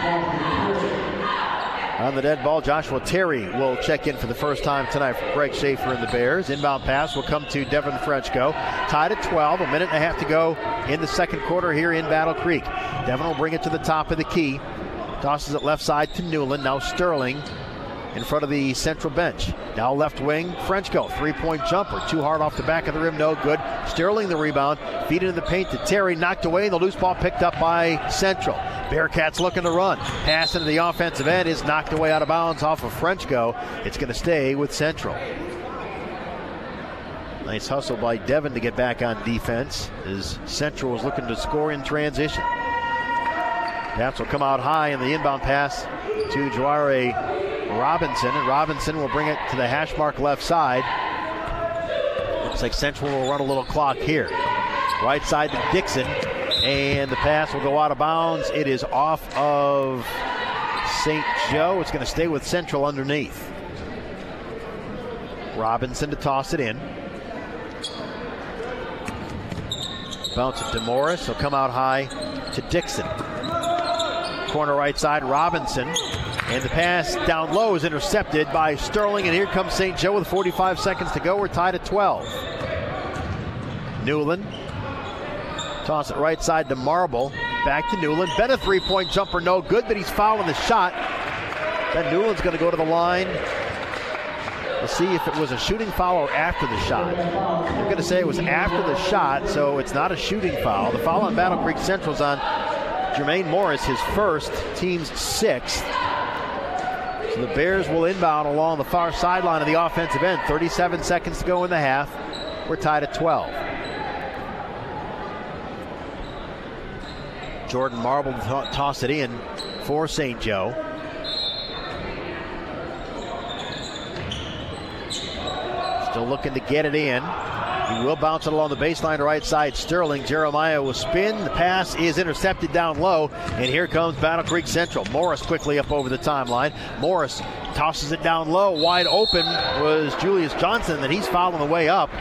On the dead ball, Joshua Terry will check in for the first time tonight for Greg Schaefer and the Bears. Inbound pass will come to Devin Frenchco. Tied at 12, a minute and a half to go in the second quarter here in Battle Creek. Devin will bring it to the top of the key. Tosses it left side to Newland. Now Sterling in front of the Central bench. Now left wing, Frenchco, three-point jumper. Too hard off the back of the rim, no good. Sterling the rebound, feed into the paint to Terry, knocked away, and the loose ball picked up by Central. Bearcats looking to run. Pass into the offensive end is knocked away out of bounds off of Frenchco. It's going to stay with Central. Nice hustle by Devin to get back on defense as Central was looking to score in transition. Pats will come out high in the inbound pass to Jare Robinson, and Robinson will bring it to the hash mark left side. Looks like Central will run a little clock here. Right side to Dixon, and the pass will go out of bounds. It is off of St. Joe. It's going to stay with Central underneath. Robinson to toss it in. Bounce it to Morris. He'll come out high to Dixon. Corner right side, Robinson. And the pass down low is intercepted by Sterling, and here comes St. Joe with 45 seconds to go. We're tied at 12. Newland. Toss it right side to Marble. back to Newland. Ben, a three-point jumper, no good, but he's fouling the shot. Ben Newland's going to go to the line to see if it was a shooting foul or after the shot. You're going to say it was after the shot, so it's not a shooting foul. The foul on Battle Creek Central's on Jermaine Morris, his first, team's sixth. So the Bears will inbound along the far sideline of the offensive end. 37 seconds to go in the half. We're tied at 12. Jordan Marble toss it in for St. Joe. Still looking to get it in. He will bounce it along the baseline to right side. Sterling. Jeremiah will spin. The pass is intercepted down low. And here comes Battle Creek Central. Morris quickly up over the timeline. Morris tosses it down low. Wide open was Julius Johnson. Then he's fouling the way up.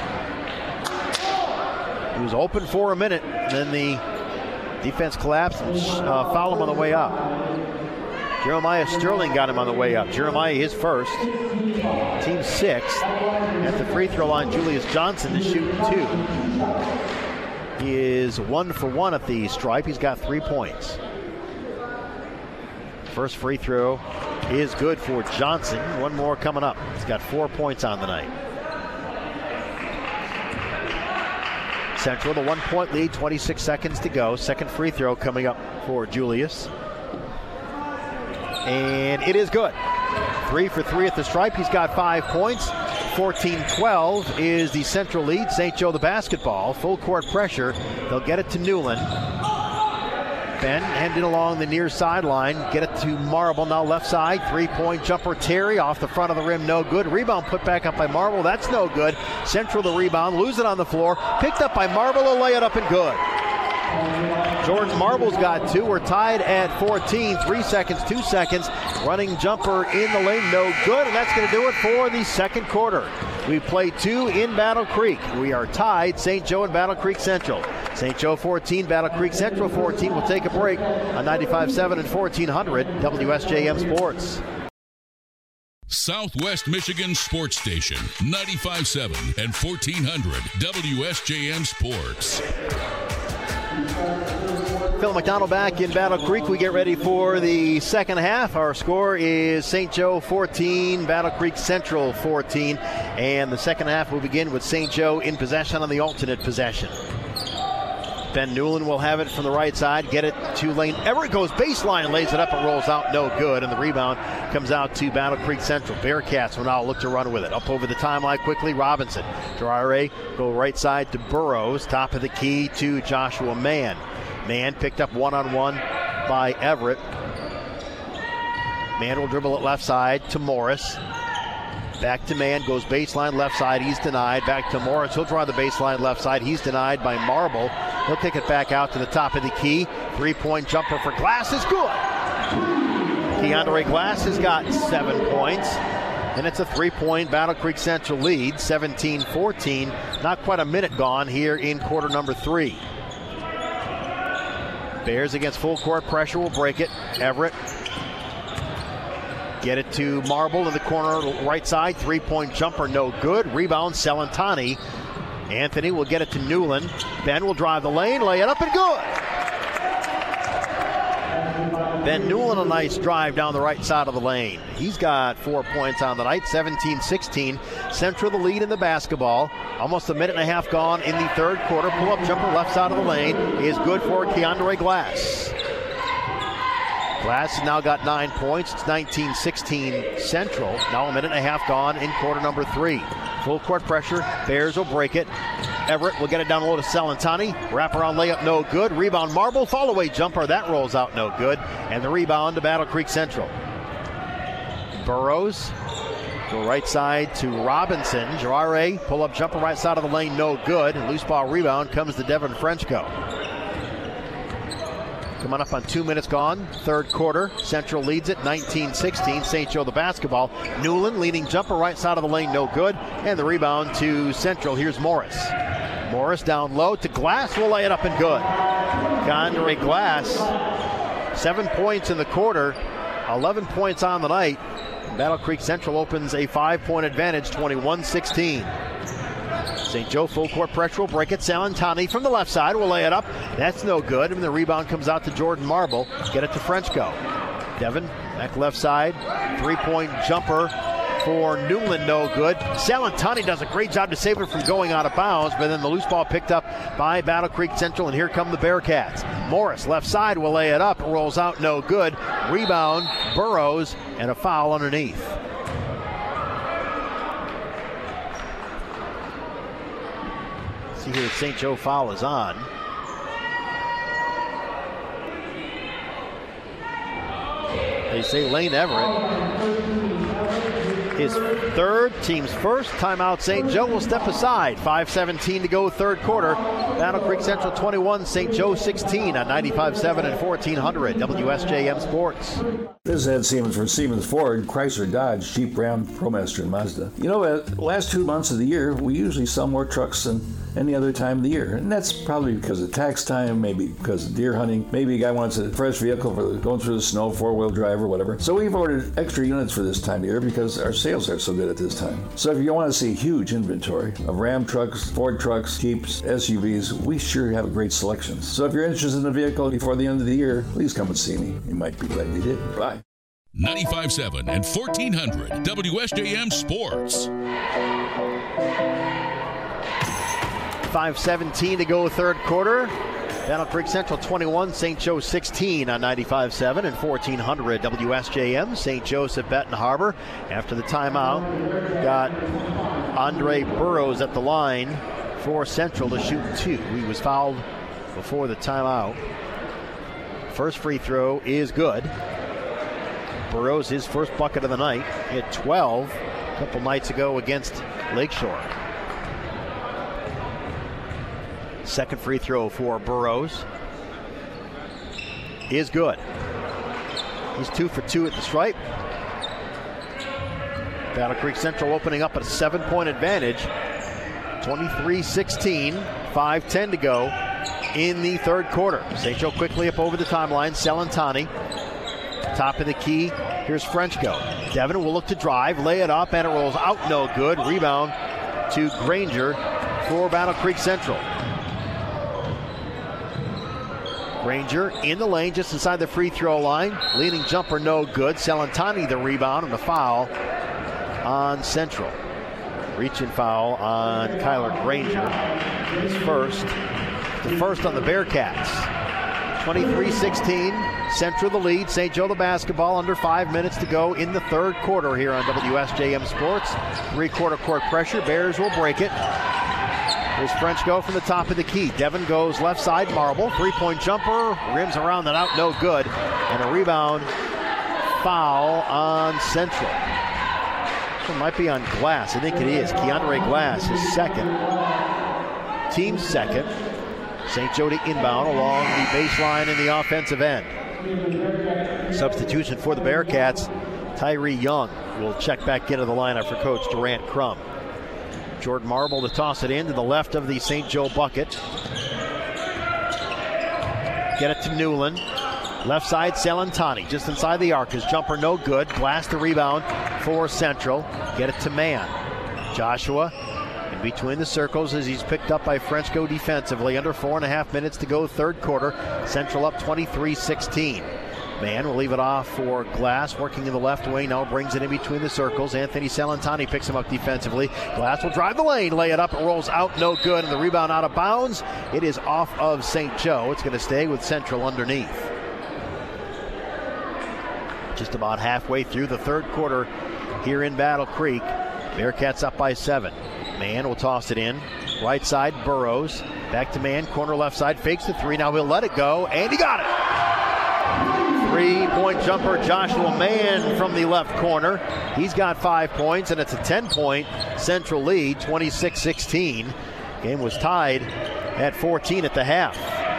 He was open for a minute. Then the defense collapsed and fouled him on the way up. Jeremiah Sterling got him on the way up. Jeremiah his first. Team sixth. At the free throw line, Julius Johnson to shoot two. He is 1 for 1 at the stripe. He's got 3 points. First free throw is good for Johnson. One more coming up. He's got 4 points on the night. Central, the 1 point lead, 26 seconds to go. Second free throw coming up for Julius. And it is good. 3 for 3 at the stripe. He's got 5 points. 14-12 is the Central lead. St. Joe the basketball. Full court pressure. They'll get it to Newland. Ben handed along the near sideline. Get it to Marble now left side. 3-point jumper Terry off the front of the rim. No good. Rebound put back up by Marble. That's no good. Central the rebound. Lose it on the floor. Picked up by Marble. A lay it up and good. Jordan Marble's got 2. We're tied at 14. 3 seconds, 2 seconds. Running jumper in the lane, no good. And that's going to do it for the second quarter. We play 2 in Battle Creek. We are tied, St. Joe and Battle Creek Central. St. Joe 14, Battle Creek Central 14. We'll take a break on 95.7 and 1400 WSJM Sports. Southwest Michigan Sports Station, 95.7 and 1400 WSJM Sports. Phil McDonald back in Battle Creek. We get ready for the second half. Our score is St. Joe 14, Battle Creek Central 14. And the second half will begin with St. Joe in possession on the alternate possession. Ben Newland will have it from the right side. Get it to Lane Everett. Goes baseline, lays it up and rolls out. No good. And the rebound comes out to Battle Creek Central. Bearcats will now look to run with it. Up over the timeline quickly. Robinson. Gerare go right side to Burrows. Top of the key to Joshua Mann. Mann picked up one-on-one by Everett. Mann will dribble it left side to Morris. Back to Mann, goes baseline left side, he's denied. Back to Morris, he'll draw the baseline left side, he's denied by Marble. He'll kick it back out to the top of the key. 3-point jumper for Glass is good. Keandre Glass has got 7 points. And it's a 3-point Battle Creek Central lead, 17-14. Not quite a minute gone here in quarter number 3. Bears against full court pressure will break it. Everett. Get it to Marble in the corner right side. 3-point jumper, no good. Rebound, Celentani. Anthony will get it to Newland. Ben will drive the lane, lay it up and good. Ben Newland, a nice drive down the right side of the lane. He's got 4 points on the night, 17-16. Central the lead in the basketball. Almost a minute and a half gone in the third quarter. Pull-up jumper left side of the lane is good for Keandre Glass. Glass has now got 9 points. It's 19-16 Central. Now a minute and a half gone in quarter number 3. Full court pressure. Bears will break it. Everett will get it down low to Celentani. Wraparound layup, no good. Rebound Marble. Fall away jumper. That rolls out, no good. And the rebound to Battle Creek Central. Burrows. Go right side to Robinson. Gerare. Pull up jumper right side of the lane, no good. Loose ball rebound comes to Devin Frenchko. Coming up on 2 minutes gone, third quarter. Central leads it 19-16. St. Joe the basketball. Newland leading jumper right side of the lane, no good. And the rebound to Central. Here's Morris. Morris down low to Glass. Will lay it up and good. Keandre Glass, 7 points in the quarter, 11 points on the night. Battle Creek Central opens a 5-point advantage, 21-16. St. Joe full court pressure will break it. Salentani from the left side will lay it up. That's no good. And the rebound comes out to Jordan Marble. Get it to Frenchco. Devin back left side. 3-point jumper for Newland, no good. Salentani does a great job to save it from going out of bounds, but then the loose ball picked up by Battle Creek Central, and here come the Bearcats. Morris, left side, will lay it up. It rolls out, no good. Rebound, Burrows, and a foul underneath. See here, the St. Joe foul is on. They say Lane Everett. His third, team's first. Timeout. St. Joe will step aside. 5:17 to go, third quarter. Battle Creek Central 21, St. Joe 16 on 95.7 and 1400 WSJM Sports. This is Ed Siemens from Siemens Ford, Chrysler, Dodge, Jeep, Ram, ProMaster, and Mazda. You know, the last 2 months of the year, we usually sell more trucks than any other time of the year. And that's probably because of tax time, maybe because of deer hunting. Maybe a guy wants a fresh vehicle for going through the snow, four-wheel drive or whatever. So we've ordered extra units for this time of year because our sales are so good at this time. So if you want to see a huge inventory of Ram trucks, Ford trucks, Jeeps, SUVs, we sure have a great selection. So if you're interested in a vehicle before the end of the year, please come and see me. You might be glad you did. Bye. 95.7 and 1400 WSJM Sports. 5:17 to go, third quarter. Battle Creek Central 21, St. Joe 16 on 95.7 and 1400 WSJM. St. Joseph, Benton Harbor. After the timeout, got Andre Burrows at the line for Central to shoot 2. He was fouled before the timeout. First free throw is good. Burrows, his first bucket of the night, hit 12 a couple nights ago against Lakeshore. Second free throw for Burrows is good. He's 2 for 2 at the stripe. Battle Creek Central opening up a 7-point advantage. 23-16, 5:10 to go in the third quarter. St. Joe quickly up over the timeline. Salentani, top of the key. Here's Frenchco. Devin will look to drive, lay it up, and it rolls out, no good. Rebound to Granger for Battle Creek Central. Granger in the lane just inside the free throw line. Leaning jumper, no good. Salentani the rebound and the foul on Central. Reaching foul on Kyler Granger. His first. The first on the Bearcats. 23-16. Central the lead. St. Joe the basketball. Under 5 minutes to go in the third quarter here on WSJM Sports. Three-quarter court pressure. Bears will break it. Here's Frenchco from the top of the key. Devin goes left side, Marble. 3-point jumper. Rims around that out, no good. And a rebound foul on Central. This one might be on Glass. I think it is. Keandre Glass, his second. Team second. St. Joe to inbound along the baseline in the offensive end. Substitution for the Bearcats. Tyree Young will check back into the lineup for Coach Durant Crum. Jordan Marble to toss it in to the left of the St. Joe bucket. Get it to Newland. Left side, Salentani just inside the arc. His jumper no good. Glass the rebound for Central. Get it to Mann. Joshua in between the circles as he's picked up by Frenchco defensively. Under 4.5 minutes to go, third quarter. Central up 23-16. Mann will leave it off for Glass, working in the left wing, now brings it in between the circles. Anthony Salentani picks him up defensively. Glass will drive the lane, lay it up, it rolls out, no good, and the rebound out of bounds. It is off of St. Joe. It's going to stay with Central underneath. Just about halfway through the third quarter here in Battle Creek. Bearcats up by 7. Mann will toss it in. Right side, Burrows. Back to Mann, corner left side, fakes the 3, now he'll let it go, and he got it! 3-point jumper, Joshua Mann from the left corner. He's got 5 points, and it's a 10-point Central lead, 26-16. Game was tied at 14 at the half.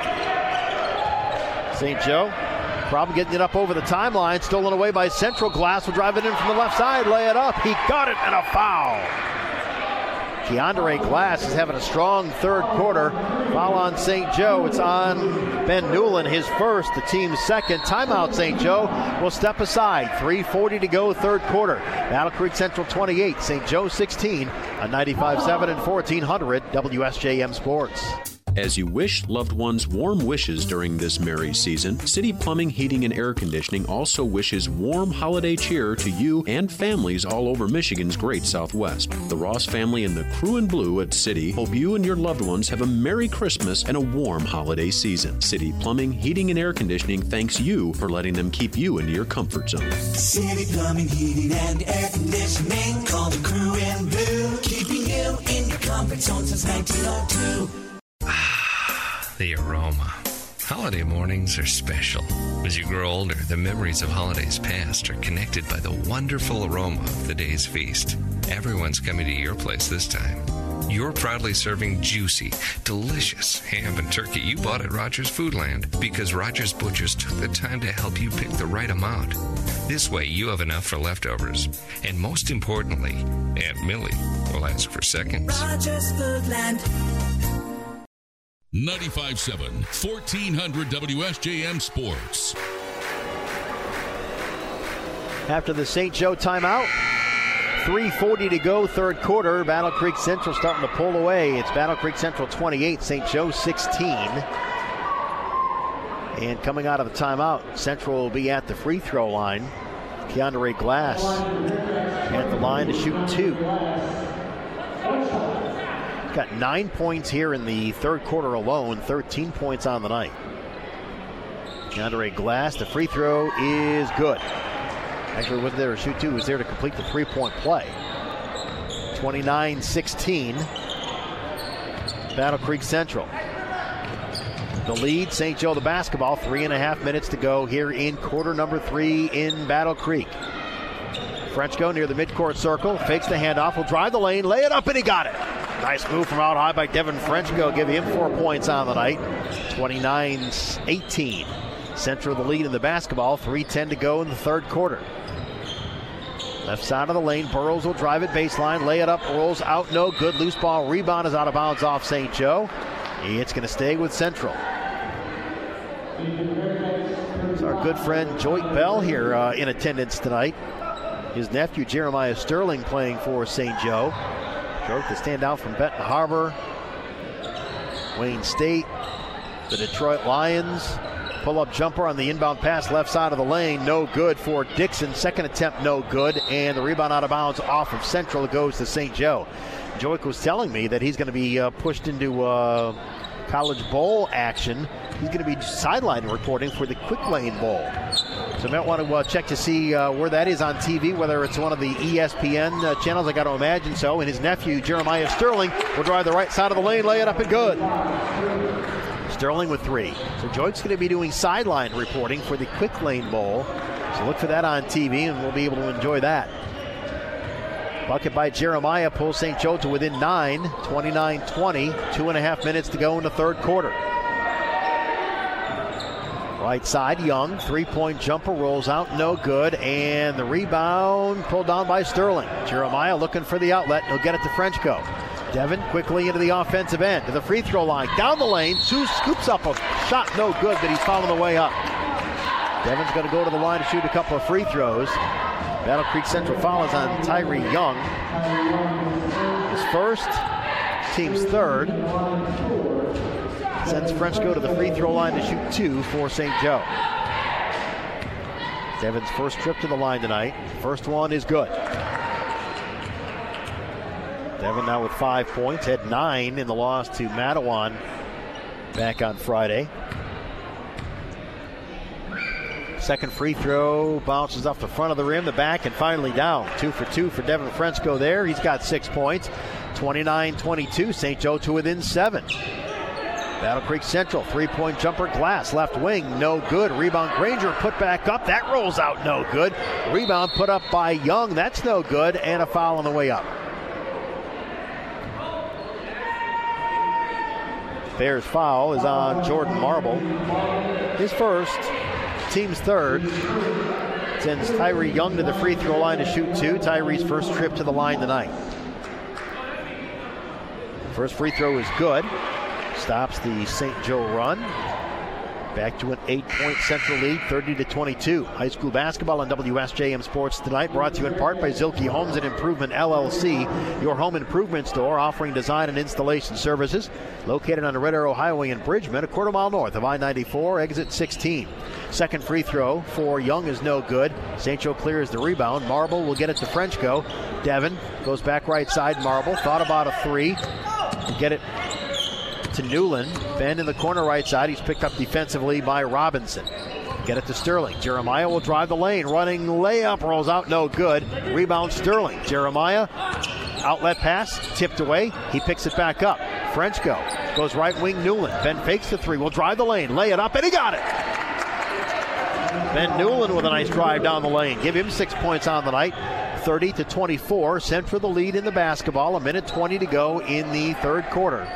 St. Joe, problem getting it up over the timeline, stolen away by Central. Glass will drive it in from the left side, lay it up. He got it, and a foul. Keandre Glass is having a strong third quarter. Foul on St. Joe. It's on Ben Newland, his first, the team's second. Timeout, St. Joe will step aside. 3:40 to go, third quarter. Battle Creek Central 28, St. Joe 16 on 95.7 and 1400 WSJM Sports. As you wish loved ones warm wishes during this merry season, City Plumbing, Heating, and Air Conditioning also wishes warm holiday cheer to you and families all over Michigan's great Southwest. The Ross family and the crew in blue at City hope you and your loved ones have a Merry Christmas and a warm holiday season. City Plumbing, Heating, and Air Conditioning thanks you for letting them keep you in your comfort zone. City Plumbing, Heating, and Air Conditioning. Call the crew in blue, keeping you in your comfort zone since 1902. The aroma. Holiday mornings are special. As you grow older, the memories of holidays past are connected by the wonderful aroma of the day's feast. Everyone's coming to your place this time. You're proudly serving juicy, delicious ham and turkey you bought at Rogers Foodland because Rogers Butchers took the time to help you pick the right amount. This way, you have enough for leftovers. And most importantly, Aunt Millie will ask for seconds. Rogers Foodland. 95.7, 1400 WSJM Sports. After the St. Joe timeout, 3:40 to go, third quarter. Battle Creek Central starting to pull away. It's Battle Creek Central 28, St. Joe 16. And coming out of the timeout, Central will be at the free throw line. Keandre Glass at the line to shoot 2. Got 9 points here in the third quarter alone, 13 points on the night. Keandre Glass, the free throw is good. Actually wasn't there to shoot 2, was there to complete the three-point play. 29-16, Battle Creek Central. The lead, St. Joe the basketball, 3.5 minutes to go here in quarter number 3 in Battle Creek. Frenchko near the midcourt circle, fakes the handoff, will drive the lane, lay it up, and he got it. Nice move from out high by Devin Frenchko, give him 4 points on the night. 29-18. Central the lead in the basketball, 3:10 to go in the third quarter. Left side of the lane, Burrows will drive it baseline, lay it up, rolls out, no good. Loose ball, rebound is out of bounds off St. Joe. It's going to stay with Central. It's our good friend Joik Bell here in attendance tonight. His nephew Jeremiah Sterling playing for St. Joe. Joik to stand out from Benton Harbor, Wayne State, the Detroit Lions. Pull-up jumper on the inbound pass, left side of the lane, no good for Dixon. Second attempt, no good, and the rebound out of bounds off of Central. It goes to St. Joe. Joik was telling me that he's going to be pushed into College Bowl action. He's going to be sideline reporting for the Quick Lane Bowl. So you might want to check to see where that is on TV, whether it's one of the ESPN channels. I got to imagine so. And his nephew, Jeremiah Sterling, will drive the right side of the lane, lay it up and good. Sterling with 3. So Joik's going to be doing sideline reporting for the Quick Lane Bowl. So look for that on TV, and we'll be able to enjoy that. Bucket by Jeremiah pulls St. Joe to within 9, 29-20. 2.5 minutes to go in the third quarter. Right side, Young, three-point jumper, rolls out, no good, and the rebound pulled down by Sterling. Jeremiah looking for the outlet, he'll get it to Frenchko. Devin quickly into the offensive end, to the free throw line, down the lane, scoops up a shot, no good, but he's fouled the way up. Devin's going to go to the line to shoot a couple of free throws. Battle Creek Central foul is on Tyree Young. His first, team's third. Sends Frenchko to the free throw line to shoot 2 for St. Joe. Devin's first trip to the line tonight. First one is good. Devin now with 5 points, had 9 in the loss to Matawan back on Friday. Second free throw bounces off the front of the rim, the back, and finally down. 2 for 2 for Devin Frenchko there. He's got 6 points. 29-22, St. Joe to within 7. Battle Creek Central, three-point jumper, Glass, left wing, no good. Rebound, Granger put back up, that rolls out, no good. Rebound put up by Young, that's no good, and a foul on the way up. Bears foul is on Jordan Marble. His first, team's third. Sends Tyree Young to the free throw line to shoot 2. Tyree's first trip to the line tonight. First free throw is good. Stops the St. Joe run. Back to an 8-point Central lead, 30-22. High school basketball on WSJM Sports tonight, brought to you in part by Zilke Homes and Improvement LLC, your home improvement store offering design and installation services. Located on the Red Arrow Highway in Bridgman, a quarter mile north of I-94, exit 16. Second free throw for Young is no good. St. Joe clears the rebound. Marble will get it to Frenchco. Devin goes back right side. Marble thought about a three to get it to Newland. Ben in the corner right side. He's picked up defensively by Robinson. Get it to Sterling. Jeremiah will drive the lane. Running layup, rolls out, no good. Rebound Sterling. Jeremiah, outlet pass, tipped away. He picks it back up. Frenchco goes right wing Newland. Ben fakes the three, will drive the lane, lay it up, and he got it. Ben Newland with a nice drive down the lane. Give him 6 points on the night. 30-24. Central the lead in the basketball. 1:20 to go in the third quarter.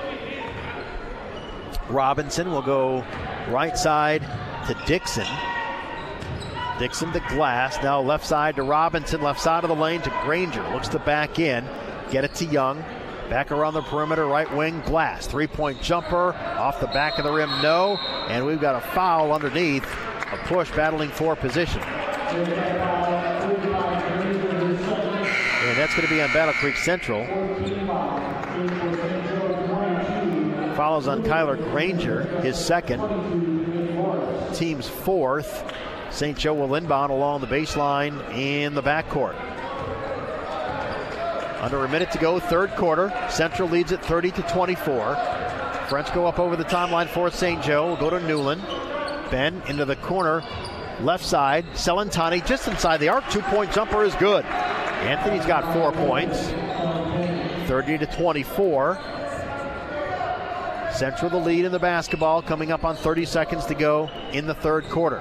Robinson will go right side to Dixon. Dixon to Glass. Now left side to Robinson. Left side of the lane to Granger. Looks to back in. Get it to Young. Back around the perimeter, right wing, Glass. Three-point jumper. Off the back of the rim, no. And we've got a foul underneath. A push battling for position. And that's going to be on Battle Creek Central. Follows on Kyler Granger, his second. Team's fourth. St. Joe will inbound along the baseline in the backcourt. Under a minute to go, third quarter. Central leads at 30-24. Frenchco up over the timeline for St. Joe. Will go to Newland. Ben into the corner. Left side. Celentani just inside the arc. 2-point jumper is good. Anthony's got 4 points. 30-24. Central the lead in the basketball, coming up on 30 seconds to go in the third quarter.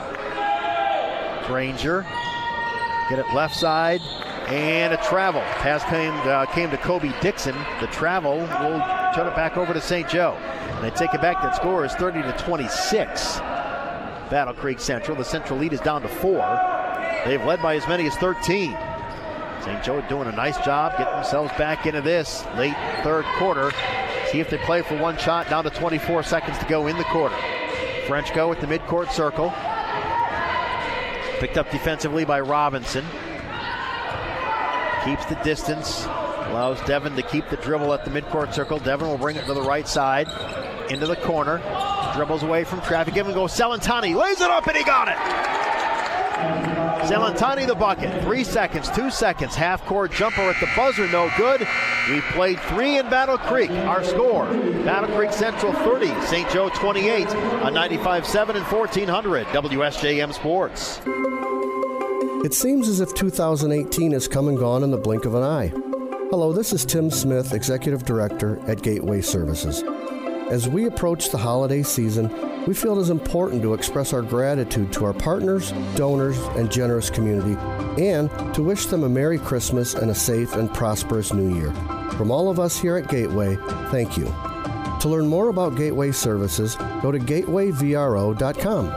Granger, get it left side, and a travel. Pass came to Kobe Dixon. The travel will turn it back over to St. Joe. And they take it back. That score is 30-26. Battle Creek Central. The Central lead is down to 4. They've led by as many as 13. St. Joe doing a nice job getting themselves back into this late third quarter. See if they play for one shot. Down to 24 seconds to go in the quarter. Frenchco at the midcourt circle. Picked up defensively by Robinson. Keeps the distance. Allows Devin to keep the dribble at the midcourt circle. Devin will bring it to the right side. Into the corner. Dribbles away from traffic. Give him go. Celentani lays it up and he got it. Celentani the bucket. 3 seconds, 2 seconds. Half-court jumper at the buzzer, no good. We've played 3 in Battle Creek. Our score, Battle Creek Central 30, St. Joe 28 on 95.7 and 1400 WSJM Sports. It seems as if 2018 has come and gone in the blink of an eye. Hello, this is Tim Smith, Executive Director at Gateway Services. As we approach the holiday season, we feel it is important to express our gratitude to our partners, donors, and generous community, and to wish them a Merry Christmas and a safe and prosperous New Year. From all of us here at Gateway, thank you. To learn more about Gateway Services, go to gatewayvro.com.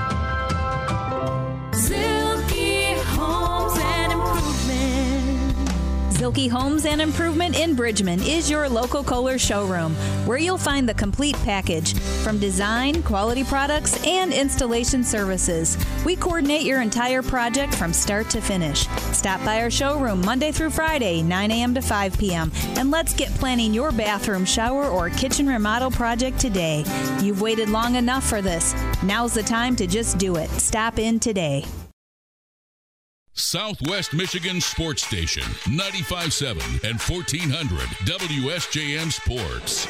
Zilke Homes and Improvement in Bridgman is your local Kohler showroom, where you'll find the complete package from design, quality products, and installation services. We coordinate your entire project from start to finish. Stop by our showroom Monday through Friday, 9 a.m. to 5 p.m., and let's get planning your bathroom, shower, or kitchen remodel project today. You've waited long enough for this. Now's the time to just do it. Stop in today. Southwest Michigan Sports Station, 95.7 and 1400 WSJM Sports.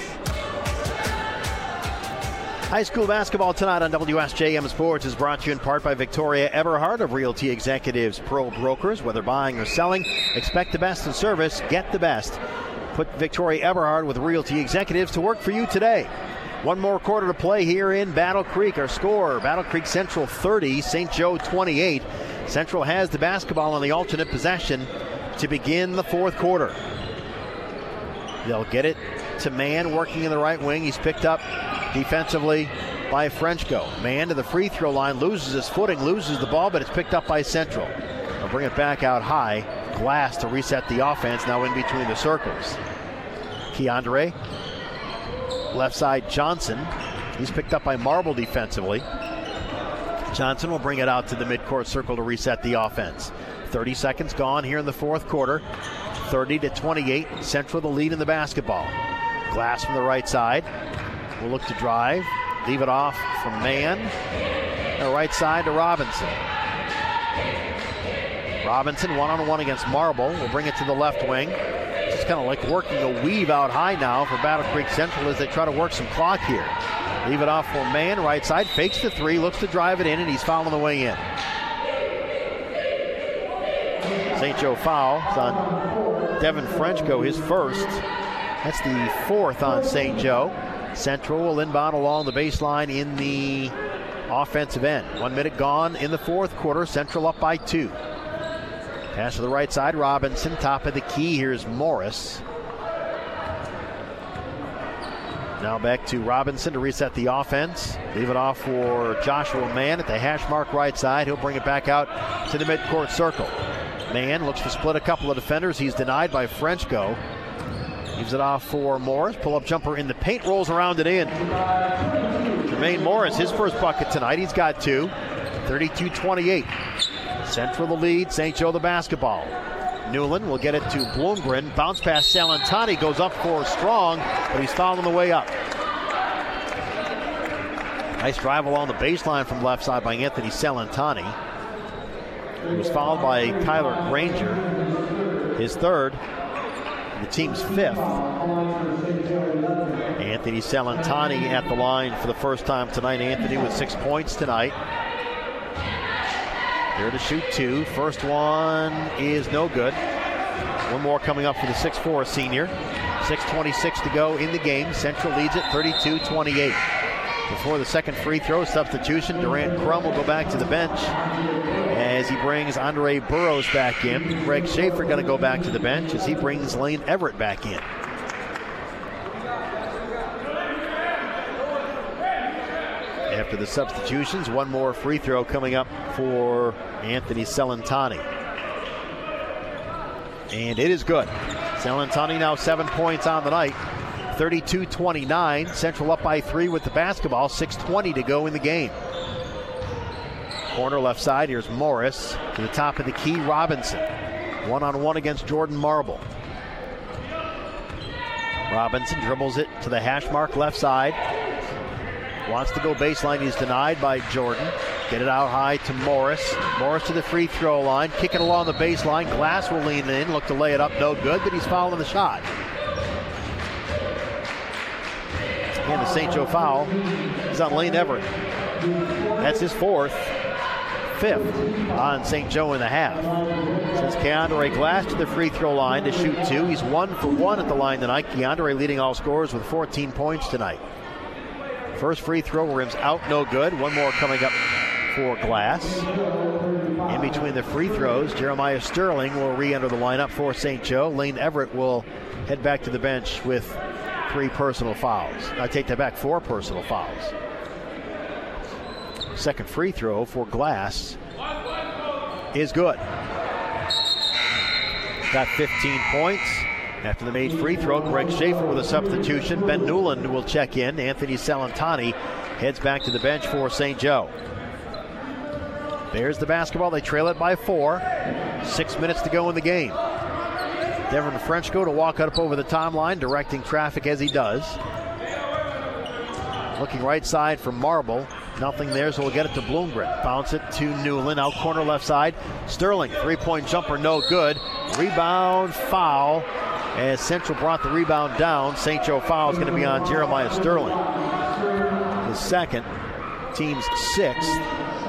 High school basketball tonight on WSJM Sports is brought to you in part by Victoria Everhart of Realty Executives Pro Brokers. Whether buying or selling, expect the best in service, get the best. Put Victoria Everhart with Realty Executives to work for you today. One more quarter to play here in Battle Creek. Our score, Battle Creek Central 30, St. Joe 28. Central has the basketball on the alternate possession to begin the fourth quarter. They'll get it to Mann working in the right wing. He's picked up defensively by Frenchco. Mann to the free throw line, loses his footing, loses the ball, but it's picked up by Central. They'll bring it back out high. Glass to reset the offense, now in between the circles. Keandre, left side Johnson, He's picked up by Marble defensively. Johnson will bring it out to the midcourt circle to reset the offense. 30 seconds gone here in the fourth quarter. 30-28. Central the lead in the basketball. Glass from the right side. Will look to drive. Leave it off from Mann. The right side to Robinson. Robinson one-on-one against Marble. Will bring it to the left wing. Just kind of like working a weave out high now for Battle Creek Central as they try to work some clock here. Leave it off for Mann, right side, fakes the three, looks to drive it in, and he's fouling the way in. St. Joe foul. It's on Devin Frenchko, his first. That's the fourth on St. Joe. Central will inbound along the baseline in the offensive end. 1 minute gone in the fourth quarter. Central up by 2. Pass to the right side, Robinson, top of the key. Here's Morris. Now back to Robinson to reset the offense. Leave it off for Joshua Mann at the hash mark right side. He'll bring it back out to the midcourt circle. Mann looks to split a couple of defenders. He's denied by Frenchko. Leaves it off for Morris. Pull-up jumper in the paint, rolls around and in. Jermaine Morris, his first bucket tonight. He's got 2. 32-28. Central the lead, St. Joe the basketball. Newland will get it to Bloomgren. Bounce pass, Salentani goes up for Strong, but he's fouled on the way up. Nice drive along the baseline from left side by Anthony Salentani. He was fouled by Kyler Granger, his third, the team's 5th. Anthony Salentani at the line for the first time tonight. Anthony with 6 points tonight. Here to shoot 2. First one is no good. One more coming up for the 6'4 senior. 6:26 to go in the game. Central leads it 32-28. Before the second free throw substitution, Durant Crum will go back to the bench as he brings Andre Burrows back in. Greg Schaefer going to go back to the bench as he brings Lane Everett back in. After the substitutions, one more free throw coming up for Anthony Salentani. And it is good. Salentani now 7 points on the night. 32-29. Central up by 3 with the basketball. 6:20 to go in the game. Corner left side. Here's Morris to the top of the key. Robinson. One-on-one against Jordan Marble. Robinson dribbles it to the hash mark left side. Wants to go baseline. He's denied by Jordan. Get it out high to Morris. Morris to the free throw line. Kick it along the baseline. Glass will lean in. Look to lay it up. No good, but he's fouling the shot. And the St. Joe foul is on Lane Everett. That's his 4th. 5th on St. Joe in the half. Sends Keandre Glass to the free throw line to shoot 2. He's 1 for 1 at the line tonight. Keandre leading all scorers with 14 points tonight. First free throw rims out, no good. One more coming up for Glass. In between the free throws, Jeremiah Sterling will re-enter the lineup for St. Joe. Lane Everett will head back to the bench with 3 personal fouls. I take that back, 4 personal fouls. Second free throw for Glass is good. Got 15 points. After the made free throw, Greg Schaefer with a substitution. Ben Newland will check in. Anthony Salentani heads back to the bench for St. Joe. There's the basketball. They trail it by 4. 6 minutes to go in the game. Devin Frenchko to walk up over the timeline, directing traffic as he does. Looking right side for Marble. Nothing there, so we'll get it to Bloomgren. Bounce it to Newland. Out corner left side. Sterling, 3-point jumper, no good. Rebound, foul. As Central brought the rebound down, St. Joe foul is going to be on Jeremiah Sterling. His second, team's 6th.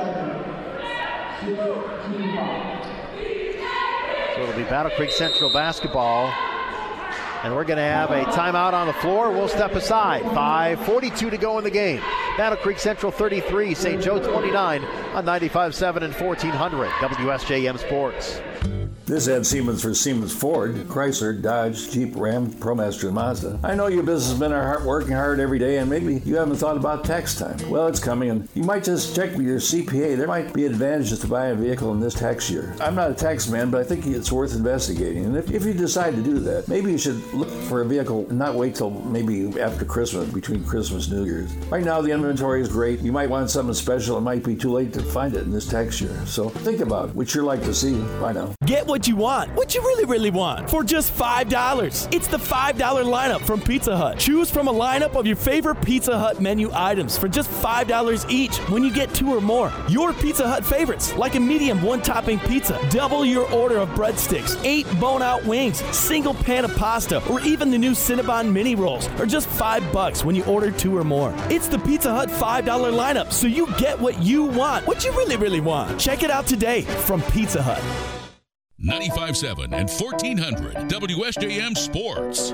So it'll be Battle Creek Central basketball. And we're going to have a timeout on the floor. We'll step aside. 5:42 to go in the game. Battle Creek Central 33, St. Joe 29. on 95.7 and 1400 WSJM Sports. This is Ed Siemens for Siemens Ford, Chrysler, Dodge, Jeep, Ram, ProMaster, and Mazda. I know you businessmen are working hard every day, and maybe you haven't thought about tax time. Well, it's coming, and you might just check with your CPA. There might be advantages to buying a vehicle in this tax year. I'm not a tax man, but I think it's worth investigating. And if you decide to do that, maybe you should look for a vehicle and not wait till maybe after Christmas, between Christmas and New Year's. Right now, the inventory is great. You might want something special. It might be too late to find it in this tax year. So think about it. We'd sure like to see you. Bye now. Get what you want, what you really want, for just $5. It's the $5 lineup from Pizza Hut. Choose from a lineup of your favorite Pizza Hut menu items for just $5 each when you get 2 or more. Your Pizza Hut favorites, like a medium one-topping pizza, double your order of breadsticks, 8 bone-out wings, single pan of pasta, or even the new Cinnabon mini rolls are just $5 when you order 2 or more. It's the Pizza Hut $5 lineup, so you get what you want, what you really want. Check it out today from Pizza Hut. 95.7 and 1400 WSJM Sports.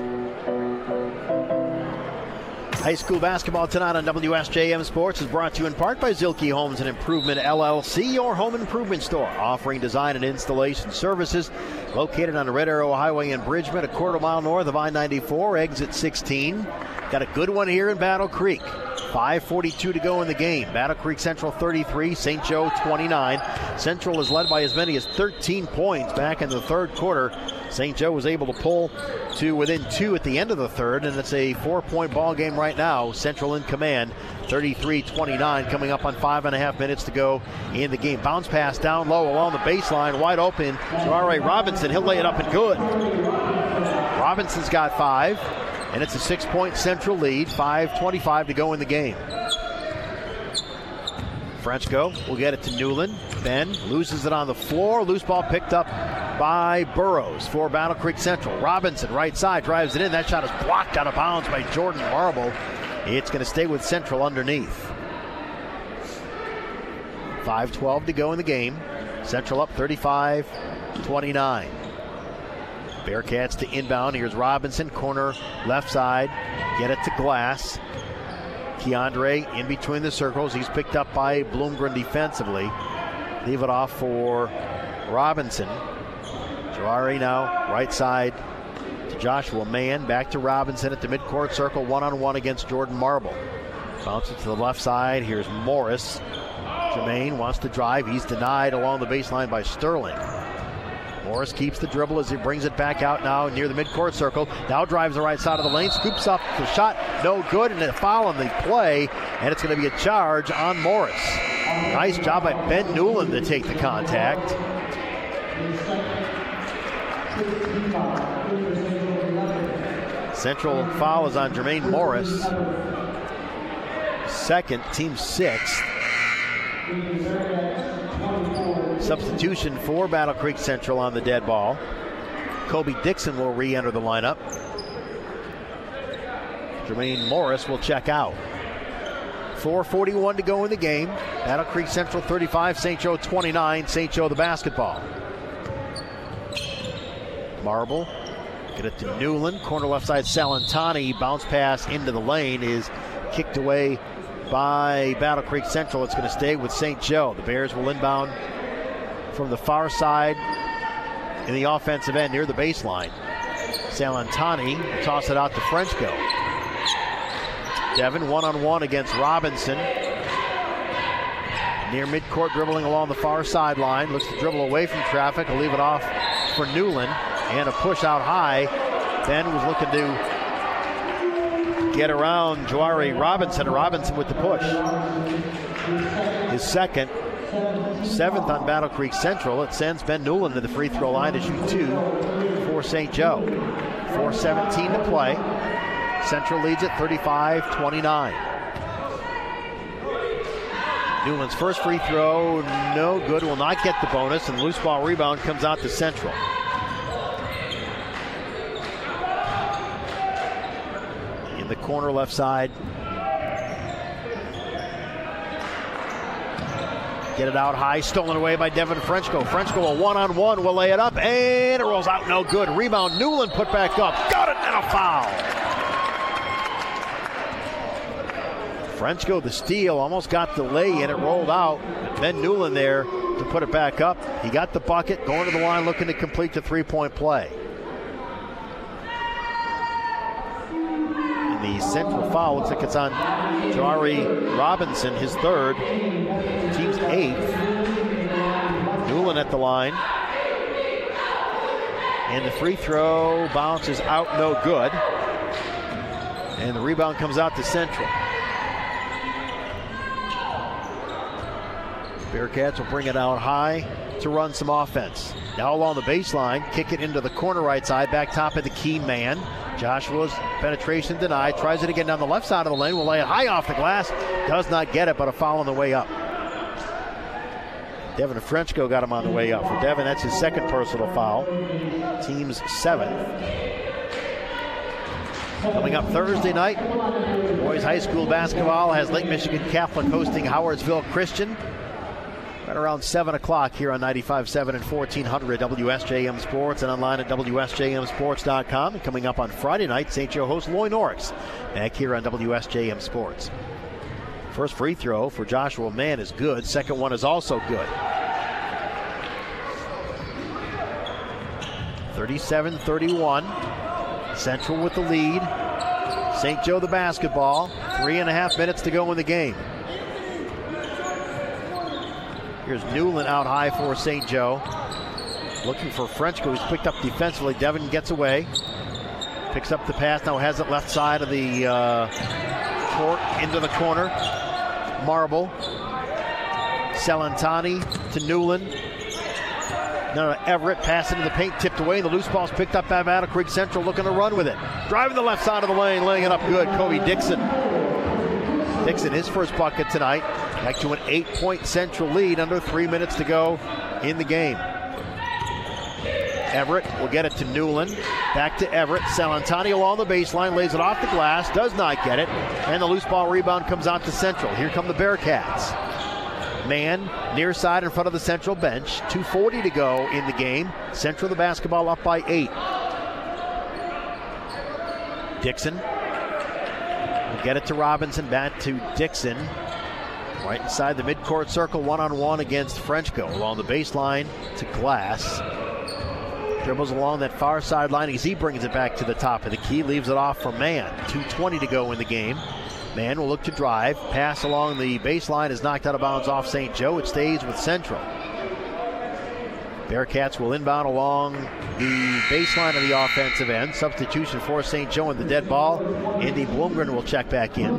High school basketball tonight on WSJM Sports is brought to you in part by Zilke Homes and Improvement LLC, your home improvement store, offering design and installation services located on the Red Arrow Highway in Bridgman, a quarter mile north of I-94, exit 16. Got a good one here in Battle Creek. 5:42 to go in the game. Battle Creek Central 33, St. Joe 29. Central is led by as many as 13 points back in the third quarter. St. Joe was able to pull to within 2 at the end of the third, and it's a 4-point ball game right now. Central in command, 33-29, coming up on 5.5 minutes to go in the game. Bounce pass down low along the baseline, wide open. Jawari Robinson, he'll lay it up and good. Robinson's got 5. And it's a 6-point Central lead, 5:25 to go in the game. Frenchko will get it to Newland. Ben loses it on the floor. Loose ball picked up by Burrows for Battle Creek Central. Robinson, right side, drives it in. That shot is blocked out of bounds by Jordan Marble. It's going to stay with Central underneath. 5:12 to go in the game. Central up 35-29. Bearcats to inbound. Here's Robinson, corner left side. Get it to Glass. Keandre in between the circles. He's picked up by Bloomgren defensively. Leave it off for Robinson. Jawari now right side to Joshua Mann. Back to Robinson at the midcourt circle. One-on-one against Jordan Marble. Bounce it to the left side. Here's Morris. Jermaine wants to drive. He's denied along the baseline by Sterling. Morris keeps the dribble as he brings it back out now near the midcourt circle. Now drives the right side of the lane, scoops up the shot, no good, and a foul on the play, and it's going to be a charge on Morris. Nice job by Ben Newland to take the contact. Central foul is on Jermaine Morris. Second, team 6th. Substitution for Battle Creek Central on the dead ball. Kobe Dixon will re-enter the lineup. Jermaine Morris will check out. 4:41 to go in the game. Battle Creek Central 35, St. Joe 29. St. Joe the basketball. Marble, get it to Newland. Corner left side, Salentani. Bounce pass into the lane is kicked away by Battle Creek Central. It's going to stay with St. Joe. The Bears will inbound from the far side in the offensive end near the baseline. Salentani will toss it out to Frenchko. Devin one-on-one against Robinson. Near midcourt, dribbling along the far sideline. Looks to dribble away from traffic. Will leave it off for Newland. And a push out high. Ben was looking to get around Jawari Robinson. Robinson with the push. His second. 7th on Battle Creek Central. It sends Ben Newland to the free throw line to shoot 2 for St. Joe. 4:17 to play. Central leads at 35-29. Newland's first free throw, no good, will not get the bonus, and the loose ball rebound comes out to Central. In the corner left side. Get it out high, stolen away by Devin Frenchko. Frenchko a one-on-one will lay it up, and it rolls out, no good. Rebound, Newland put back up, got it, and a foul. Frenchco, the steal, almost got the lay in. It rolled out. Ben Newland there to put it back up. He got the bucket, going to the line, looking to complete the three-point play. And the central foul looks like it's on Jari Robinson, his third, team's 8th. Newland at the line. And the free throw bounces out, no good. And the rebound comes out to Central. Bearcats will bring it out high to run some offense. Now along the baseline, kick it into the corner right side, back top of the key man. Joshua's penetration denied, tries it again down the left side of the lane, will lay it high off the glass, does not get it, but a foul on the way up. Devin Frenchco got him on the way up. For Devin, that's his second personal foul. Team's 7th. Coming up Thursday night, boys high school basketball has Lake Michigan Catholic hosting Howardsville Christian. Right around 7 o'clock here on 95.7 and 1400 WSJM Sports and online at WSJMSports.com. And coming up on Friday night, St. Joe hosts Loy Norix back here on WSJM Sports. First free throw for Joshua Mann is good. Second one is also good. 37-31. Central with the lead. St. Joe the basketball. 3.5 minutes to go in the game. Here's Newland out high for St. Joe. Looking for Frenchco, who's picked up defensively. Devin gets away. Picks up the pass, now has it left side of the court into the corner. Marble. Celentani to Newland. No, Everett passing to the paint, tipped away. The loose ball's picked up by Battle Creek Central, looking to run with it. Driving the left side of the lane, laying it up good. Kobe Dixon. Dixon, his first bucket tonight. Back to an 8-point Central lead, under 3 minutes to go in the game. Everett will get it to Newland. Back to Everett. Celentani along the baseline, lays it off the glass, does not get it. And the loose ball rebound comes out to Central. Here come the Bearcats. Mann near side in front of the Central bench. 2:40 to go in the game. Central the basketball up by 8. Dixon will get it to Robinson. Back to Dixon. Right inside the midcourt circle, one-on-one against Frenchco. Along the baseline to Glass. Dribbles along that far sideline as he brings it back to the top of the key. Leaves it off for Mann. 2:20 to go in the game. Mann will look to drive. Pass along the baseline is knocked out of bounds off St. Joe. It stays with Central. Bearcats will inbound along the baseline of the offensive end. Substitution for St. Joe in the dead ball. Andy Blomgren will check back in.